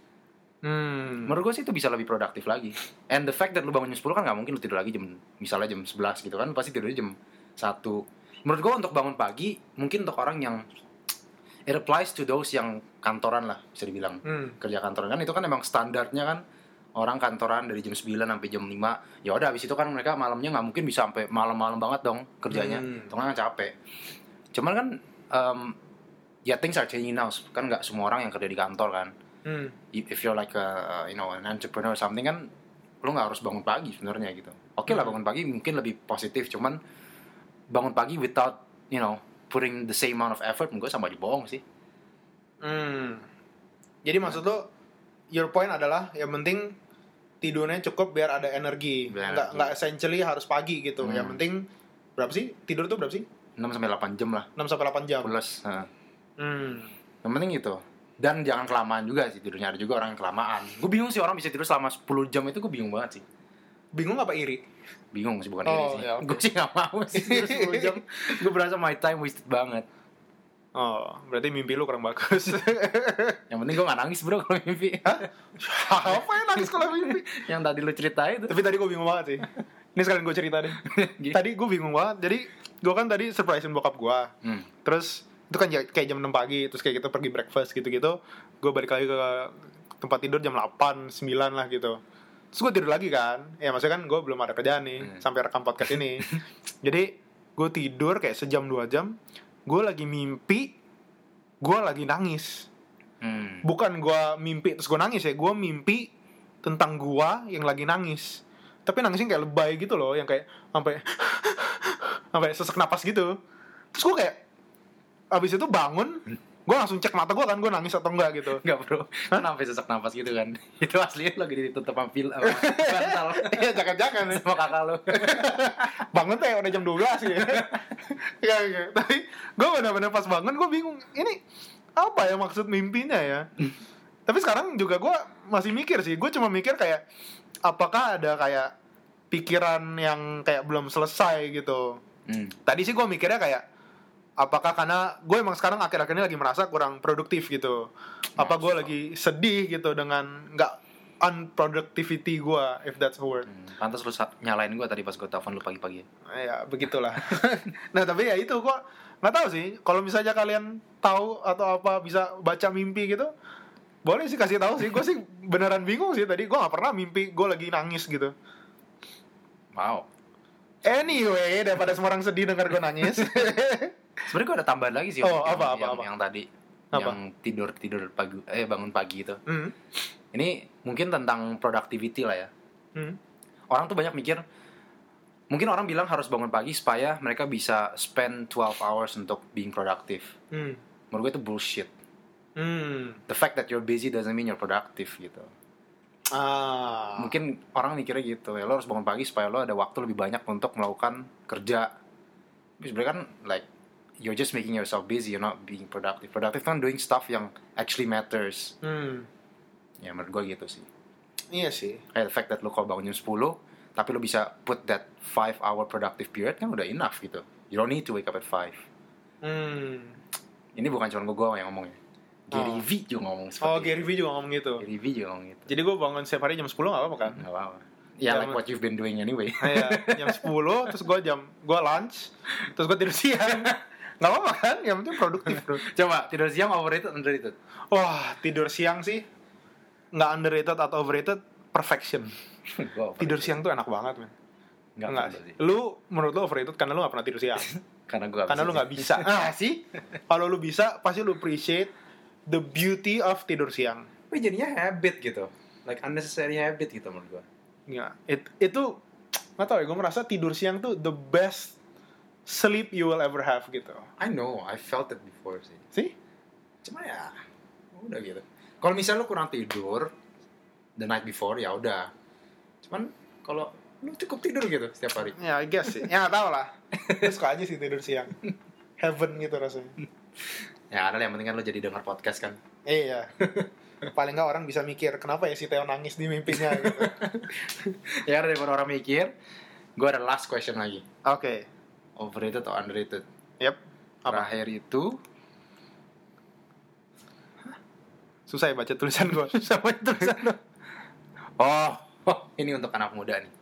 Hmm. Menurut gue sih itu bisa lebih produktif lagi. And the fact that lo bangun jam sepuluh kan gak mungkin lo tidur lagi jam misalnya jam sebelas gitu kan, pasti tidurnya jam satu. Menurut gue untuk bangun pagi mungkin untuk orang yang it applies to those yang kantoran lah bisa dibilang. Hmm. Kerja kantoran kan itu kan emang standarnya kan orang kantoran dari jam sembilan sampai jam lima. Ya udah habis itu kan mereka malamnya nggak mungkin bisa sampai malam-malam banget dong kerjanya. Hmm. Itu kan capek. Cuman kan um, ya things are changing now kan nggak semua orang yang kerja di kantor kan. Hmm. If you're like a, you know an entrepreneur or something kan lo nggak harus bangun pagi sebenarnya gitu. Oke okay lah Hmm. bangun pagi mungkin lebih positif, cuman bangun pagi without you know putting the same amount of effort menurut gue sama dibohong sih. Hmm. Jadi maksud lo, your point adalah yang penting tidurnya cukup biar ada energi. Biar Nggak energi. nggak essentially harus pagi gitu. Hmm. Yang penting berapa sih tidur tuh berapa sih? enam sampai delapan jam lah enam sampai delapan jam. plus. Nah. Hmm. Yang penting itu. Dan jangan kelamaan juga sih tidurnya. Ada juga orang yang kelamaan. Gue bingung sih orang bisa tidur selama sepuluh jam itu, gue bingung banget sih. Bingung apa iri? Bingung sih bukan Oh, iri sih. ya, oke. Gue sih gak mau sih tidur sepuluh jam. Gue berasa my time wasted banget. Oh, berarti mimpi lu kurang bagus. Yang penting gue gak nangis bro kalau mimpi. Apa yang nangis kalau mimpi? Yang tadi lu ceritain itu. Tapi tadi gue bingung banget sih. Ini sekalian gue cerita deh. Tadi gue bingung banget. Jadi gue kan tadi surprisein bokap gue. Hmm. Terus itu kan ja- kayak jam enam pagi. Terus kayak gitu pergi breakfast gitu-gitu. Gue balik lagi ke tempat tidur jam delapan, sembilan lah gitu. Terus gue tidur lagi kan. Ya maksudnya kan gue belum ada kerjaan nih. Hmm. Sampai rekam podcast ini. Jadi gue tidur kayak sejam dua jam. Gue lagi mimpi. Gue lagi nangis. Hmm. Bukan gue mimpi terus gue nangis ya. Gue mimpi tentang gue yang lagi nangis. Tapi nangisnya kayak lebay gitu loh. Yang kayak sampai sampai sesak napas gitu. Terus gue kayak abis itu bangun, gue langsung cek mata gue kan, gue nangis atau enggak gitu. Enggak bro, kan sampai sesak nafas gitu kan. Itu aslinya lagi ditutup sama pil apa bantal. Iya, jangan-jangan ya. Sama kakak lo. Bangun tuh ya udah jam dua belas gitu. Iya, iya. Tapi gue benar-benar pas bangun, gue bingung. Ini apa ya maksud mimpinya ya? Tapi sekarang juga gue masih mikir sih. Gue cuma mikir kayak, apakah ada kayak pikiran yang kayak belum selesai gitu. Hmm. Tadi sih gue mikirnya kayak, apakah karena gue emang sekarang akhir-akhir ini lagi merasa kurang produktif gitu. Apa gue lagi sedih gitu dengan nggak unproductivity gue, if that's a word. Hmm. Pantas lu sa- nyalain gue tadi pas gue telepon lu pagi-pagi. Ya begitulah. Nah tapi ya itu kok nggak tahu sih. Kalau misalnya kalian tahu atau apa bisa baca mimpi gitu, boleh sih kasih tahu sih. Gue sih beneran bingung sih tadi. Gue nggak pernah mimpi gue lagi nangis gitu. Wow. Anyway, daripada semua orang sedih dengar gue nangis. Sebenarnya gue ada tambahan lagi sih. Oh, yang, apa, apa, yang, apa? yang tadi Apa? yang tidur tidur pagi eh bangun pagi itu. Hmm. Ini mungkin tentang productivity lah ya. Hmm. Orang tuh banyak mikir, mungkin orang bilang harus bangun pagi supaya mereka bisa spend twelve hours untuk being productive. Hmm. Menurut gue itu bullshit. Hmm. The fact that you're busy doesn't mean you're productive gitu. Ah. Mungkin orang mikirnya gitu ya, lo harus bangun pagi supaya lo ada waktu lebih banyak untuk melakukan kerja. Tapi sebenarnya kan like you're just making yourself busy, you're not being productive. Productive kan doing stuff yang actually matters. Hmm. Ya menurut gue gitu sih. Iya sih. Kayak the fact that lo kalau bangun jam sepuluh tapi lo bisa put that five hour productive period kan udah enough gitu. You don't need to wake up at five. Hmm. Ini bukan cuma gue yang ngomongnya. Gary Oh. V juga ngomong seperti Oh, itu. Gary Vee juga ngomong gitu. Gary V juga ngomong gitu. Jadi gue bangun setiap hari jam sepuluh gak apa-apa kan? Gak apa-apa. Ya, Jam- like what you've been doing anyway. Iya, jam sepuluh, terus gue jam, gue lunch, terus gue tidur siang. Gak apa-apa kan? Yang penting produktif bro. Coba, tidur siang overrated, underrated? Wah, tidur siang sih nggak underrated atau overrated, perfection. Gua Tidur siang tuh enak banget, men. Nggak Enggak perlu sih. sih. Lu, menurut lu overrated karena lu gak pernah tidur siang. Karena gue Karena lu gak bisa. Ah, sih. Kalau lu bisa, pasti lu appreciate the beauty of tidur siang. Tapi jadinya habit gitu. Like unnecessary habit gitu menurut gue. Ya, it, itu nggak tahu ya, gue merasa tidur siang tuh the best sleep you will ever have gitu. I know, I felt it before sih. Sih? Cuma ya, udah gitu. Kalau misalnya lu kurang tidur the night before, ya udah. Cuman kalau lu cukup tidur gitu setiap hari. Ya, I guess sih. Ya nggak tahu lah. Gue suka aja sih tidur siang. Heaven gitu rasanya. Ya ada yang penting kan lu jadi dengar podcast kan. Iya. Paling nggak orang bisa mikir kenapa ya si Theo nangis di mimpinya gitu. Ya ada daripada orang mikir, Gue ada last question lagi. Oke. Overrated atau underrated? Yep. Apa? Terakhir itu Susah ya baca tulisan gue. Susah baca tulisan lo. Oh, oh, ini untuk anak muda nih.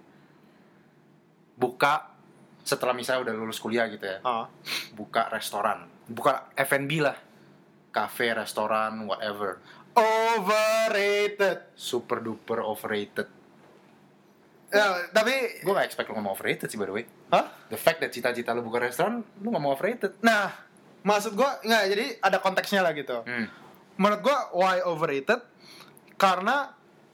Buka setelah misalnya udah lulus kuliah gitu ya. Ah. Buka restoran. Buka F and B lah. Cafe, restoran, whatever. Overrated. Super duper overrated. Ya, tapi Gue gak expect lo ngomong overrated sih by the way. hah? The fact that cita-cita lo buka restoran, lo ngomong overrated. Nah, maksud gue nggak, jadi ada konteksnya lah gitu. Hmm. Menurut gue why overrated? Karena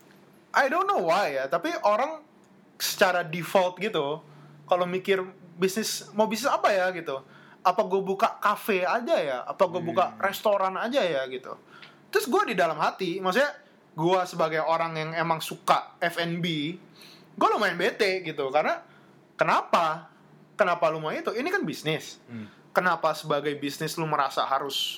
I don't know why ya, tapi orang secara default gitu, kalau mikir bisnis, mau bisnis apa ya gitu. Apa gue buka kafe aja ya? Apa gue buka Hmm. restoran aja ya gitu. Terus gue di dalam hati, maksudnya gue sebagai orang yang emang suka F and B, gue lumayan bete gitu. Karena kenapa? Kenapa lu mau itu? Ini kan bisnis. Hmm. Kenapa sebagai bisnis lu merasa harus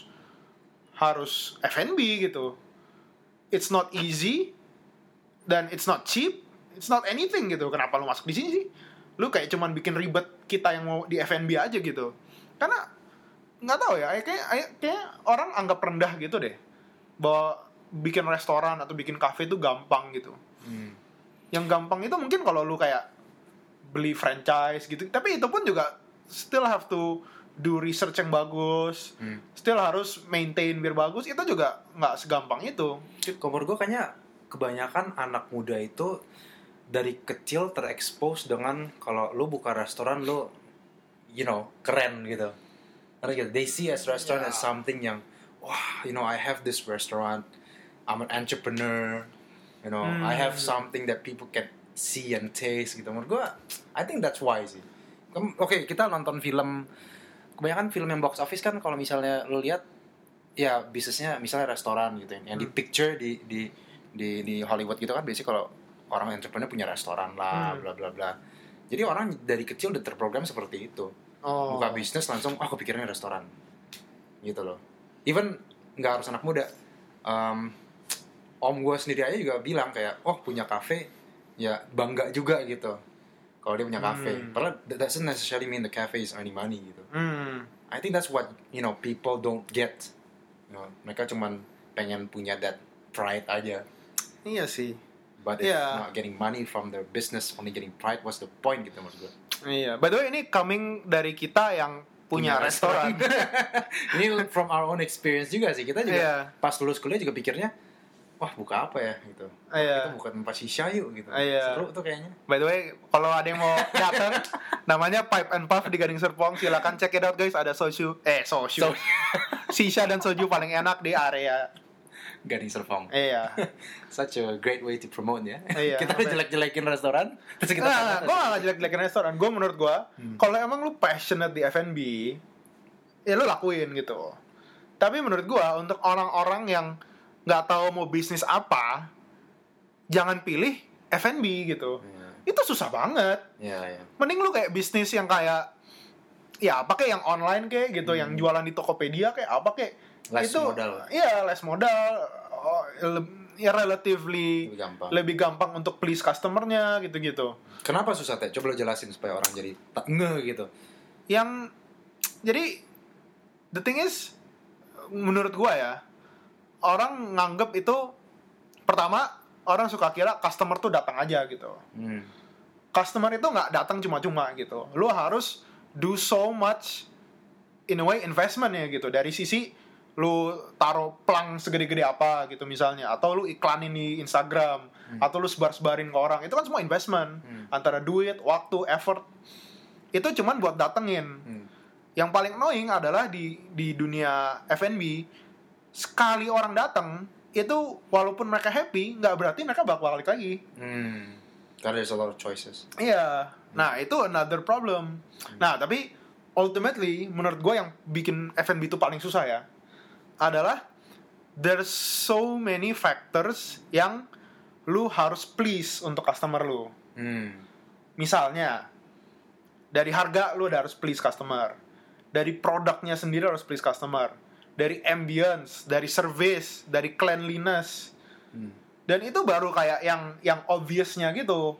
harus F and B gitu? It's not easy dan it's not cheap, it's not anything gitu. Kenapa lu masuk di sini sih? Lu kayak cuman bikin ribet kita yang mau di F and B aja gitu. Karena nggak tahu ya, kayak kayak orang anggap rendah gitu deh, bahwa bikin restoran atau bikin kafe itu gampang gitu. Hmm. Yang gampang itu mungkin kalau lu kayak beli franchise gitu, tapi itu pun juga still have to do research yang bagus, Hmm. still harus maintain biar bagus. Itu juga nggak segampang itu. Kalau menurut gue kayaknya kebanyakan anak muda itu dari kecil terekspos dengan kalau lu buka restoran lu, you know, keren gitu. Karena gitu, they see as restaurant Yeah. as something yang, wah, you know, I have this restaurant, I'm an entrepreneur, you know, Hmm. I have something that people can see and taste gitu. Menurut gue, I think that's why sih. Oke, okay, kita nonton film, kebanyakan film yang box office kan kalau misalnya lu lihat, ya bisnisnya misalnya restoran gitu, yang di Hmm. picture di di di di Hollywood gitu kan biasanya kalau orang entrepreneur punya restoran lah, Hmm. bla bla bla. Jadi orang dari kecil udah terprogram seperti itu. Oh. Buka bisnis langsung, ah, kepikirannya restoran. Gitu loh. Even nggak harus anak muda. Um, om gue sendiri aja juga bilang kayak, oh punya cafe, ya bangga juga gitu. Kalau dia punya cafe. Hmm. Padahal that doesn't necessarily mean the cafe is earning money gitu. Hmm. I think that's what, you know, people don't get. You know, mereka cuman pengen punya that pride aja. Iya sih. But if Yeah. not getting money from their business, only getting pride, what's the point gitu maksud gue. Iya. By the way, ini coming dari kita yang punya, restoran. Ini from our own experience juga sih. Kita juga Iya. pas lulus kuliah juga pikirnya, wah buka apa ya gitu. Iya. Kita buka tempat shisha yuk gitu. Iya. Seru tuh kayaknya. By the way, kalau ada yang mau datang, namanya Pipe and Puff di Gading Serpong, silakan check it out guys. Ada soju, eh soju, So, shisha dan soju paling enak di area. Gading Serpong. Iya. Such a great way to promote ya. Iya. Kita udah jelek-jelekin restoran, terus kita Nah, gue gak jelek-jelekin restoran. Gue menurut gue, Hmm. kalau emang lu passionate di F and B, ya lu lakuin gitu. Tapi menurut gue, untuk orang-orang yang nggak tahu mau bisnis apa, jangan pilih F and B gitu. Iya. Itu susah banget. Iya, iya. Mending lu kayak bisnis yang kayak, ya apa kayak yang online kayak gitu, Hmm. yang jualan di Tokopedia kayak apa kayak. Less itu, modal. Iya, less modal. Oh, le- ya relatively Lebih gampang. lebih gampang untuk please customernya gitu-gitu. Kenapa susah teh? Coba lo jelasin supaya orang jadi tak nge gitu. Yang jadi the thing is, menurut gua ya, orang nganggep itu, pertama orang suka kira customer tuh datang aja gitu. Hmm. Customer itu nggak datang cuma-cuma gitu. Lu harus do so much in a way investment ya gitu. Dari sisi lu taruh plang segede-gede apa gitu misalnya, atau lu iklanin di Instagram, Hmm. atau lu sebar-sebarin ke orang. Itu kan semua investment. Hmm. Antara duit, waktu, effort. Itu cuman buat datengin. Hmm. Yang paling annoying adalah di di dunia F and B, sekali orang datang itu walaupun mereka happy, nggak berarti mereka bakal balik lagi. Hmm. Karena there's a lot of choices. Iya. Nah, itu another problem. Nah, tapi ultimately menurut gue yang bikin F and B itu paling susah ya, adalah there's so many factors yang lu harus please untuk customer lu. Hmm. Misalnya, dari harga lu udah harus please customer. Dari produknya sendiri harus please customer. Dari ambience, dari service, dari cleanliness. Hmm. Dan itu baru kayak yang yang obviousnya gitu.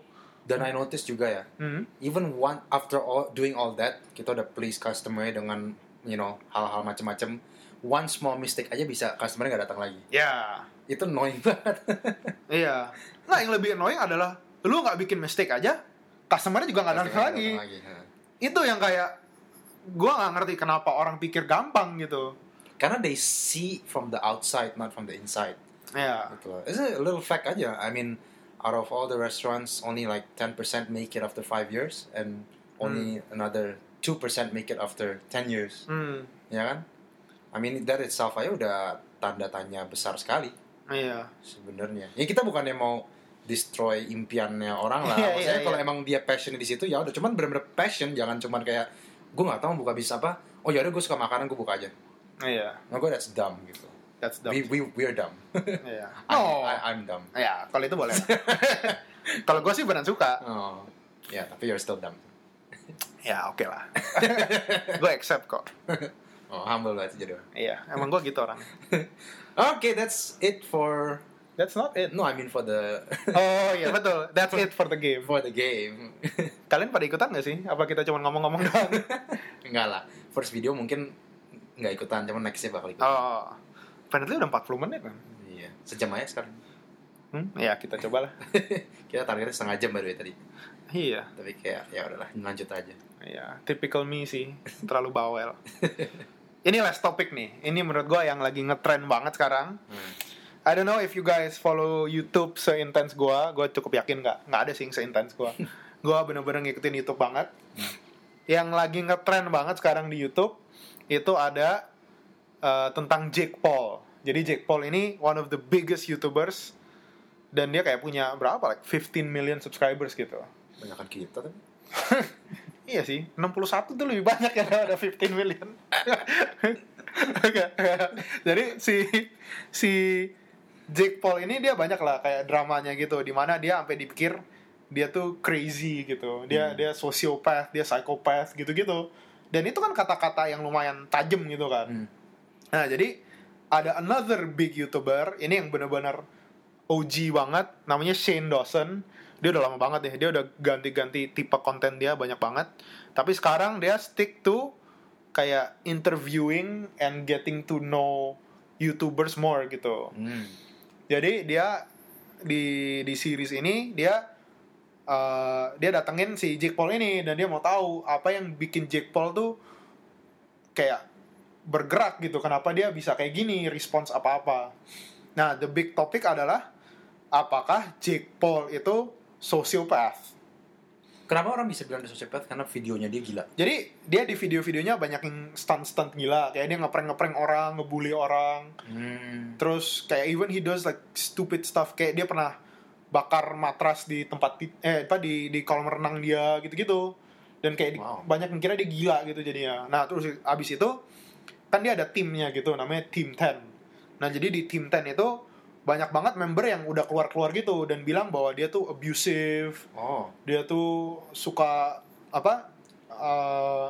Dan I notice juga ya, hmm. even one after all doing all that, kita udah please customer dengan you know hal-hal macam-macam. One small mistake aja bisa customer nggak datang lagi. Ya. Itu annoying banget. Iya. Nggak, yang lebih annoying adalah lu nggak bikin mistake aja, customernya juga nggak datang lagi. lagi. Itu yang kayak gua nggak ngerti kenapa orang pikir gampang gitu. Karena they see from the outside, not from the inside. Iya. Gitu. It's a little fact aja. I mean, out of all the restaurants, only like ten percent make it after five years, and only hmm. another two percent make it after ten years. Hmm. Ya kan? I mean, that itself aja udah tanda tanya besar sekali. Iya. Sebenarnya. Ya kita bukannya mau destroy impiannya orang lah. Iya, Maksudnya iya, kalau iya. emang dia passion di situ, ya udah. Cuman bener-bener passion, jangan cuman kayak gue nggak tahu buka bisnis apa. Oh ya udah gue suka makanan, gue buka aja. Iya. Nah gue that's dumb gitu. That's dumb. We we we're dumb. Iya. I'm, Oh. I, I'm dumb. Ya, kalau itu boleh. Kalau gue sih beneran suka. Oh. Ya, tapi you're still dumb. Ya, oke lah. Gue accept kok. Oh, humble banget jadi. Iya, emang gue gitu orang. Okay, that's it for. That's not it. No, I mean for the. Oh iya betul. That's it for the game. For the game. Kalian pada ikutan gak sih? Apa kita cuma ngomong-ngomong doang? Enggak lah. First video mungkin nggak ikutan, cuman nextnya bakal ikutan. Oh, apparently udah empat puluh menit kan? Iya, sejam aja sekarang. Hmm? Ya kita cobalah. Kita targetnya setengah jam baru ya tadi. Iya. Tapi kayak ya udahlah, lanjut aja. Iya, typical me sih, terlalu bawel. Ini last topic nih. Ini menurut gue yang lagi ngetrend banget sekarang. Hmm. I don't know if you guys follow YouTube seintens gue. Gue cukup yakin nggak, nggak ada sih yang seintens gue. Gue bener-bener ngikutin YouTube banget. Hmm. Yang lagi ngetrend banget sekarang di YouTube itu ada uh, tentang Jake Paul. Jadi Jake Paul ini one of the biggest YouTubers dan dia kayak punya berapa like fifteen million subscribers gitu. Banyakan kita tapi. Iya sih, enam puluh satu tuh lebih banyak ya daripada fifteen million. Jadi si si Jake Paul ini dia banyak lah kayak dramanya gitu, di mana dia sampai dipikir dia tuh crazy gitu. Dia hmm. dia sociopath, dia psychopath gitu-gitu. Dan itu kan kata-kata yang lumayan tajam gitu kan. Hmm. Nah, jadi ada another big YouTuber, ini yang benar-benar O G banget, namanya Shane Dawson. Dia udah lama banget ya, dia udah ganti-ganti tipe konten dia banyak banget. Tapi sekarang dia stick to kayak interviewing and getting to know YouTubers more gitu. Hmm. Jadi dia di di series ini dia uh, dia datengin si Jake Paul ini dan dia mau tahu apa yang bikin Jake Paul tuh kayak bergerak gitu, kenapa dia bisa kayak gini, respons apa-apa. Nah, the big topic adalah apakah Jake Paul itu sociopath? Kenapa orang bisa bilang dia sociopath? Karena videonya dia gila. Jadi dia di video-videonya banyak yang stunt-stunt gila, kayak dia ngeprank-ngeprank orang, ngebully orang. Hmm. Terus kayak even he does like stupid stuff, kayak dia pernah bakar matras di tempat eh apa di di kolam renang dia gitu-gitu. Dan kayak Wow. di, banyak yang kira dia gila gitu jadinya. Nah, terus abis itu kan dia ada timnya gitu, namanya Team ten. Nah, jadi di Team ten itu banyak banget member yang udah keluar-keluar gitu dan bilang bahwa dia tuh abusive, Oh. dia tuh suka apa uh,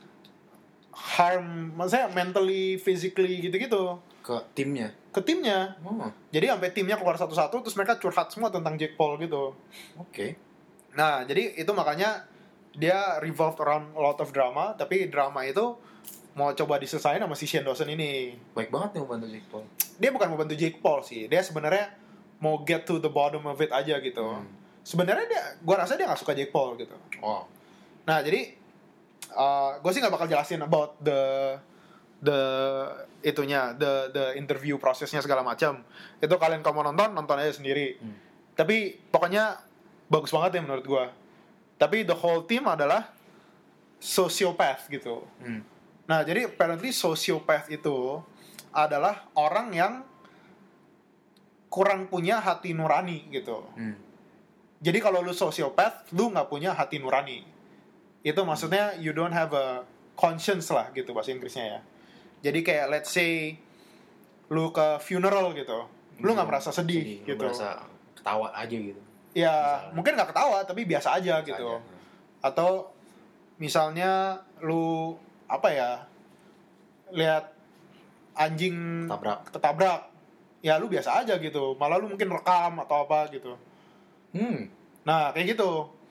harm, maksudnya mentally, physically gitu-gitu Ke timnya. ke timnya. Oh. Jadi sampai timnya keluar satu-satu terus mereka curhat semua tentang Jake Paul gitu. Oke. Okay. Nah, jadi itu makanya dia revolved around a lot of drama, tapi drama itu mau coba diselesain sama si Shane Dawson ini. Baik banget nih membantu Jake Paul. Dia bukan mau bantu Jake Paul sih, dia sebenarnya mau get to the bottom of it aja gitu. Hmm. Sebenarnya dia, gua rasa dia nggak suka Jake Paul gitu. Oh. Nah, jadi uh, gue sih nggak bakal jelasin about the the itunya, the the interview prosesnya segala macam. Itu kalian kalau mau nonton, nonton aja sendiri. Hmm. Tapi pokoknya bagus banget ya menurut gue. Tapi the whole team adalah sociopath gitu. Hmm. Nah, jadi apparently sociopath itu adalah orang yang kurang punya hati nurani gitu. Hmm. Jadi kalau lu sociopath, lu nggak punya hati nurani. Itu maksudnya you don't have a conscience lah gitu bahasa Inggrisnya ya. Jadi kayak let's say lu ke funeral gitu, lu nggak merasa sedih, sedih gitu. Lu merasa ketawa aja gitu. Ya Misalnya. mungkin nggak ketawa tapi biasa aja Biasa gitu. aja. Atau misalnya lu apa ya, lihat anjing Ketabrak. ketabrak, ya lu biasa aja gitu. Malah lu mungkin rekam atau apa gitu. Hmm. Nah kayak gitu.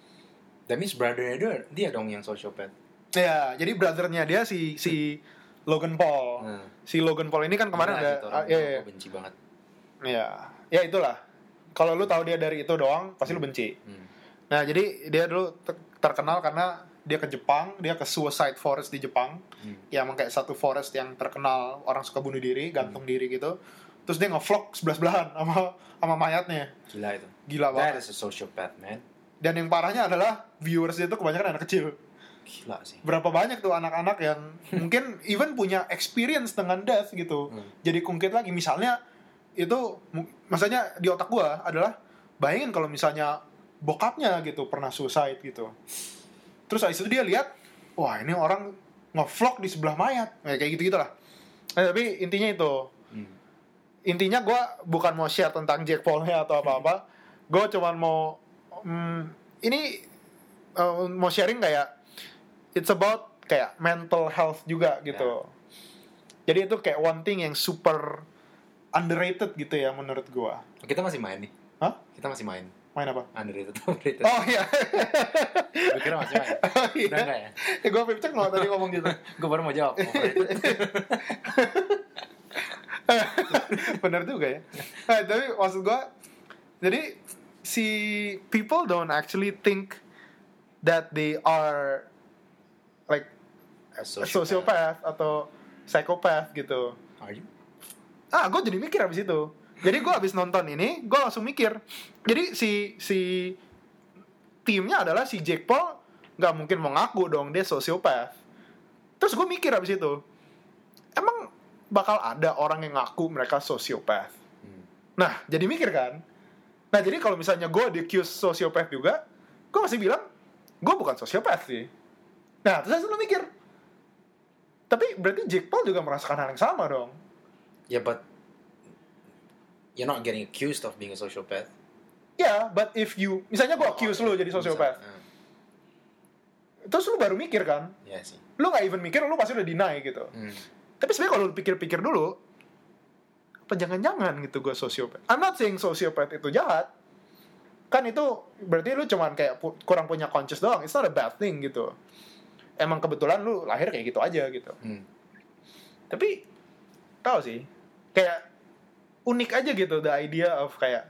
That means brothernya dia, dia dong yang sociopath. Ya, jadi brothernya dia si si Logan Paul. Hmm. Si Logan Paul ini kan kemarin Gila, ada, gitu orang ah, iya, iya. gua benci banget. Ya, ya itulah. Kalau lu tahu dia dari itu doang, pasti lu benci. Hmm. Nah, jadi dia dulu ter- terkenal karena dia ke Jepang, dia ke Suicide Forest di Jepang. Hmm. Ya, emang kayak satu forest yang terkenal orang suka bunuh diri, gantung diri gitu. Terus dia nge-vlog sebelah-sebelahan sama sama mayatnya. Gila itu. Gila That banget. is a sociopath, man. Dan yang parahnya adalah viewers dia itu kebanyakan anak kecil. Gila sih. Berapa banyak tuh anak-anak yang mungkin even punya experience dengan death gitu. Hmm. Jadi kungkit lagi misalnya itu mu- maksudnya di otak gua adalah bayangin kalau misalnya bokapnya gitu pernah suicide gitu. Terus habis itu dia lihat, wah ini orang nge-vlog di sebelah mayat. Nah, kayak gitu-gitulah. Nah, tapi intinya itu. Hmm. Intinya gua bukan mau share tentang Jake Paul-nya atau apa-apa. Gua cuman mau hmm, ini uh, mau sharing kayak it's about kayak mental health juga gitu. Jadi itu kayak one thing yang super underrated gitu ya menurut gua. Kita masih main nih. Hah? Kita masih main. Main apa? Underrated, overrated. Oh iya. Gue kira masih main. Oh, iya. Udah enggak ya? Ya gua pipcek lo tadi ngomong gitu. Gue baru mau jawab. Overrated. Bener juga ya. Nah, tapi maksud gua jadi si people don't actually think that they are like a sociopath atau psychopath gitu. Are you? Ah, gue jadi mikir abis itu. Jadi gue abis nonton ini, gue langsung mikir. Jadi si si timnya adalah si Jake Paul nggak mungkin mau ngaku dong dia sosiopath. Terus gue mikir abis itu, emang bakal ada orang yang ngaku mereka sosiopath? Hmm. Nah, jadi mikir kan. Nah, jadi kalau misalnya gue di-accuse sosiopath juga, gue masih bilang gue bukan sosiopath sih. Nah, terus saya mikir, tapi berarti Jake Paul juga merasakan hal yang sama dong. Yeah, but you're not getting accused of being a sociopath. Ya, yeah, but if you, misalnya gue accuse lu jadi sosiopath, Uh, terus lu baru mikir kan, Iya sih. lu nggak even mikir, lu pasti udah deny gitu. Hmm. Tapi sebenarnya kalau lu pikir-pikir dulu, apa jangan-jangan gitu gue sosiopath. I'm not saying sosiopath itu jahat. Kan itu berarti lu cuman kayak pu- kurang punya conscious doang. It's not a bad thing gitu. Emang kebetulan lu lahir kayak gitu aja gitu. Hmm. Tapi tahu sih, kayak unik aja gitu the idea of kayak,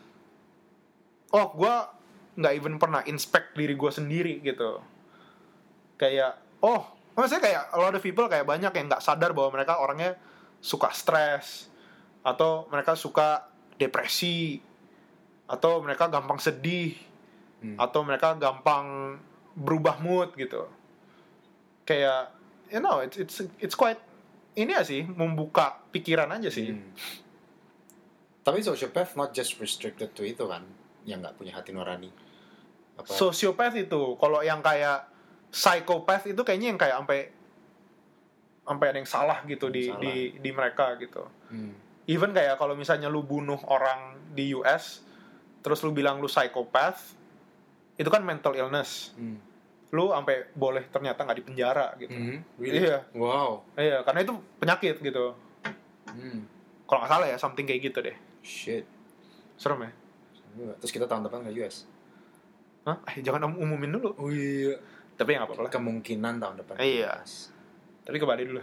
oh gue nggak even pernah inspect diri gue sendiri gitu. Kayak, oh, maksudnya kayak a lot of people kayak banyak yang nggak sadar bahwa mereka orangnya suka stres, atau mereka suka depresi, atau mereka gampang sedih, Hmm. atau mereka gampang berubah mood gitu. Kayak, you know, it's it's it's quite ini ya sih, membuka pikiran aja sih. Hmm. Tapi sociopath not just restricted to itu kan, yang nggak punya hati nurani. Apa? Sosiopath itu, kalau yang kayak psychopath itu kayaknya yang kayak sampai sampai ada yang salah gitu di Salah. di di mereka gitu. Hmm. Even kayak kalau misalnya lu bunuh orang di U S, terus lu bilang lu psychopath, itu kan mental illness. Hmm. Lu sampai boleh ternyata nggak dipenjara gitu. Hmm. Really? Iya, Wow. iya, karena itu penyakit gitu. Hmm. Kalau nggak salah ya, something kayak gitu deh. Shit. Serem ya? Terus kita tahun depan ke U S. Hah? Eh, jangan um- umumin dulu. Oh iya. Tapi ya nggak apa-apa lah. Kemungkinan tahun depan. Iya. Tapi ke Bali dulu.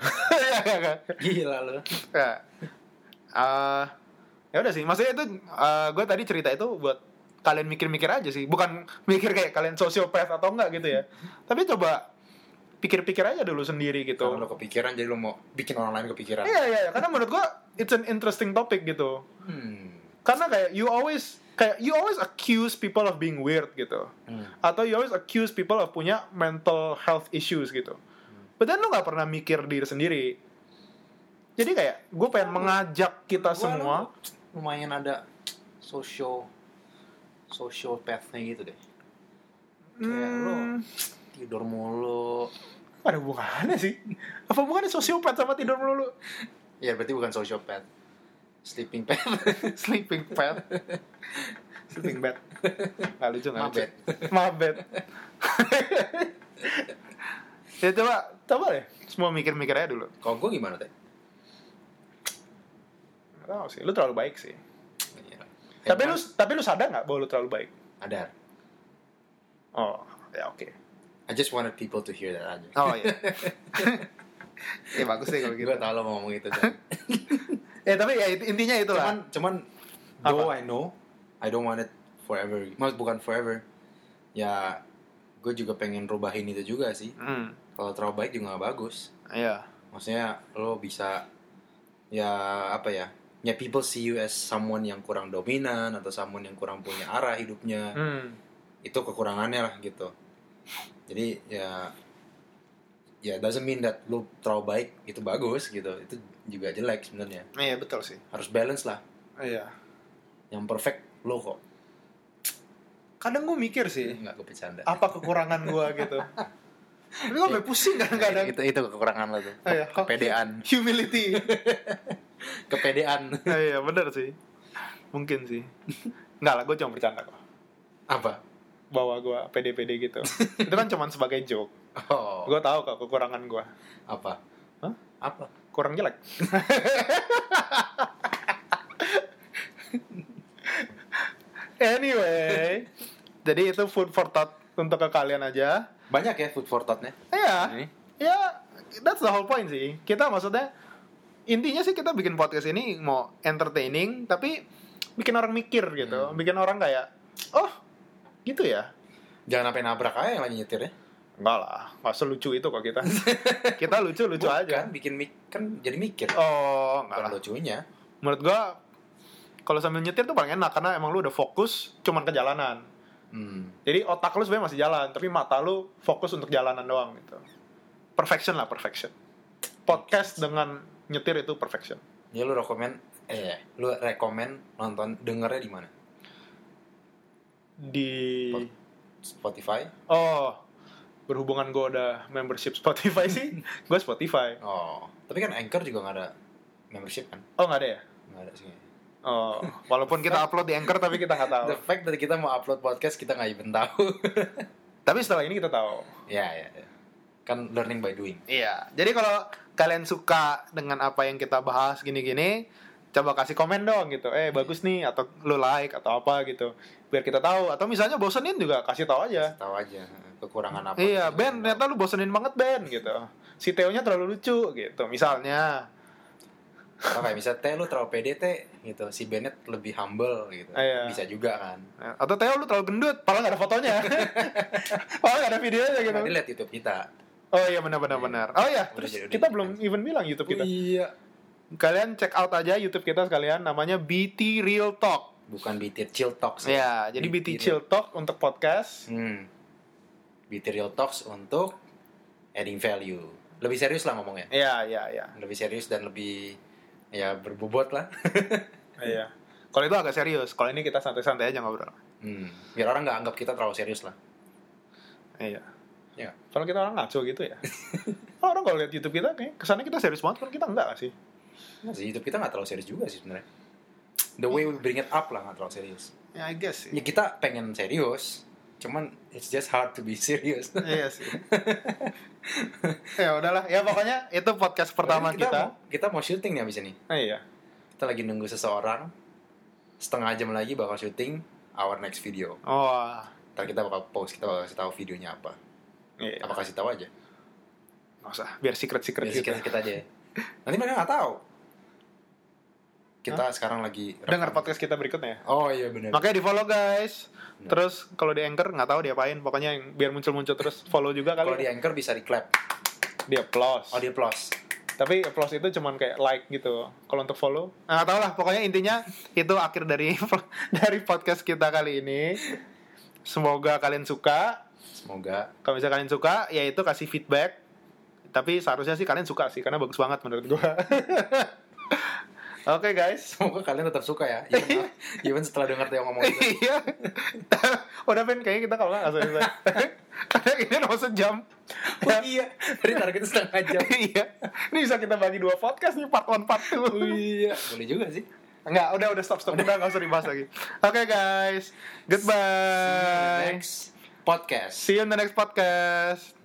Gila lu. Ya. Uh, ya udah sih. Maksudnya itu gue tadi cerita itu buat kalian mikir-mikir aja sih. Bukan mikir kayak kalian sosiopath atau enggak gitu ya. Tapi coba pikir-pikir aja dulu sendiri gitu. Kalau lo kepikiran jadi lo mau bikin orang lain kepikiran. Iya, iya, iya. Karena menurut gue it's an interesting topic gitu. Hmm. Karena kayak you always kayak you always accuse people of being weird gitu. Hmm. Atau you always accuse people of punya mental health issues gitu. But then lu gak pernnya mikir diri sendiri. Jadi kayak gue pengen mengajak kita Gua semua. lu lumayan ada social sociopath-nya gitu deh. Kayak lo Hmm, tidur mulu. ada hubungannya sih. Apa hubungannya sosiopat sama tidur melulu? Ya berarti bukan sociopath. Sleeping path. Sleeping pad. Sleeping bed. Gak lucu, gak lucu. Mabed. Mabed. Ya coba, coba deh. Semua mikir-mikir aja dulu. Kalau gue gimana teh? Gak tau sih, lu terlalu baik sih. Iya. Tapi lu, tapi lu sadar gak bahwa lu terlalu baik? ada. Oh, ya oke. I just wanted people to hear that aja. Oh iya. Ya bagus deh kalau gitu. Gue tau lo mau ngomong itu. Dan. Ya tapi ya intinya itulah. Cuman, cuman though I know, I don't want it forever. Maksud bukan forever. Ya, gue juga pengen rubahin itu juga sih. Hmm. Kalau terlalu baik juga gak bagus. Iya. Maksudnya lo bisa, ya apa ya, ya people see you as someone yang kurang dominan atau someone yang kurang punya arah hidupnya. Hmm. Itu kekurangannya lah gitu. Jadi ya, ya doesn't mean that lo terlalu baik itu bagus gitu. Itu juga jelek sebenarnya. Iya betul sih. Harus balance lah. Iya. Yang perfect lo kok. Kadang gue mikir sih, Nggak, gue bercanda. apa kekurangan gue gitu. Tapi gue sampai pusing kadang-kadang. Itu itu kekurangan lo tuh. Iya. Kepedean. Humility. Kepedean. Iya bener sih. Mungkin sih. Enggak lah, gue cuma bercanda kok. Apa? Bahwa gue pede-pede gitu. Itu kan cuma sebagai joke. Oh. Gue tahu kok kekurangan gue. Apa? Hah? Apa? Kurang jelek. Anyway, jadi itu food for thought untuk ke kalian aja. Banyak ya food for thought-nya. Iya, Ini. ya that's the whole point sih. Kita maksudnya intinya sih kita bikin podcast ini mau entertaining, tapi bikin orang mikir gitu, Hmm. bikin orang kayak, oh gitu ya. Jangan sampai nabrak aja yang lagi nyetir ya. Enggak lah, nggak selucu itu kok kita. Kita lucu-lucu aja. Kan bikin mik kan jadi mikir. Oh, enggak Bukan lah. lucunya. Menurut gua kalau sambil nyetir tuh paling enak karena emang lu udah fokus cuman ke jalanan. Hmm. Jadi otak lu sebenarnya masih jalan, tapi mata lu fokus untuk jalanan doang gitu. Perfection lah, perfection. Podcast dengan nyetir itu perfection. Ya lu rekomen eh lu rekomen nonton dengernya di mana? Di Spotify? oh, berhubungan gue udah membership Spotify sih, gue Spotify. Oh, tapi kan Anchor juga nggak ada membership kan? Oh nggak ada ya? Nggak ada sih. Oh, walaupun kita upload di Anchor tapi kita nggak tahu. The fact that kita mau upload podcast kita nggak even tahu. Tapi setelah ini kita tahu. Ya ya. ya. Kan learning by doing. Iya. Jadi kalau kalian suka dengan apa yang kita bahas gini-gini, coba kasih komen dong gitu. Eh bagus nih, atau lu like atau apa gitu. Biar kita tahu. Atau misalnya bosenin juga kasih tahu aja. Tahu aja kekurangan apa. Iya, Ben, ternyata lu bosenin banget Ben gitu. Si Theo-nya terlalu lucu gitu. Misalnya. Atau kayak misalnya Teh lu terlalu pede Teh gitu, si Bennett lebih humble gitu. Iya. Bisa juga kan. Atau Theo lu terlalu gendut, padahal gak ada fotonya. Padahal gak ada videonya gitu. Nanti lihat YouTube kita. Oh iya benar-benar benar. Oh iya, Udah terus jadi- udah kita jadi belum fans. even bilang YouTube kita. Oh, iya. Kalian check out aja YouTube kita sekalian, namanya B T Real Talk. Bukan B T Chill Talks. ya. Ya, jadi B T Chill Talk untuk podcast. Hmm. B T Real Talks untuk adding value. Lebih serius lah ngomongnya. Iya, iya, iya. Lebih serius dan lebih ya berbobot lah. Iya. Kalau itu agak serius, kalau ini kita santai-santai aja ngobrol. Hmm. Biar orang nggak anggap kita terlalu serius lah. Iya. Ya. Kalau kita orang ngaco gitu ya. Orang kalau lihat YouTube kita kayak kesannya kita serius banget, kan kita enggak lah sih. Nah, sih YouTube kita nggak terlalu serius juga sih sebenarnya. The way we bring it up lah nggak terlalu serius. Ya, I guess sih. Ya kita pengen serius, cuman it's just hard to be serious. Iya sih. Ya udahlah, ya pokoknya itu podcast pertama kita. kita. Mau, kita mau syuting nih abis ini. Ah, iya. Kita lagi nunggu seseorang. Setengah jam lagi bakal syuting our next video. Oh, Ntar kita bakal post, kita bakal kasih tahu videonya apa. iya. Apa kasih tahu aja? Nggak usah, biar secret-secret Biar gitu. kita, kita aja ya. Nanti mereka nggak tahu. Kita sekarang lagi rekam. Dengar podcast kita berikutnya. Oh iya benar. Makanya di follow guys. Bener. Terus kalau di Anchor nggak tahu diapain, pokoknya yang biar muncul-muncul terus follow juga Kalau kali. di Anchor bisa di clap. Di applause. Oh di plus. Tapi applause itu cuman kayak like gitu. Kalau untuk follow, nah, nggak tahu lah. Pokoknya intinya itu akhir dari dari podcast kita kali ini. Semoga kalian suka. Semoga. Kalau misalnya kalian suka, ya itu kasih feedback. Tapi seharusnya sih kalian suka sih, karena bagus banget menurut gua. Oke guys. Semoga kalian tetap suka ya. Even, even setelah dengar Theo ngomong itu. Iya. Udah Ben, kayaknya kita kalau nggak nggak selesai. Karena ini udah mau sejam. Oh iya. Tadi targetnya setengah jam. Iya. Ini bisa kita bagi dua podcast nih, part one, part two. Oh iya. Boleh juga sih. Enggak, udah udah stop stop. Udah nggak usah dibahas lagi. Oke guys. Goodbye. Next podcast. See you in the next podcast.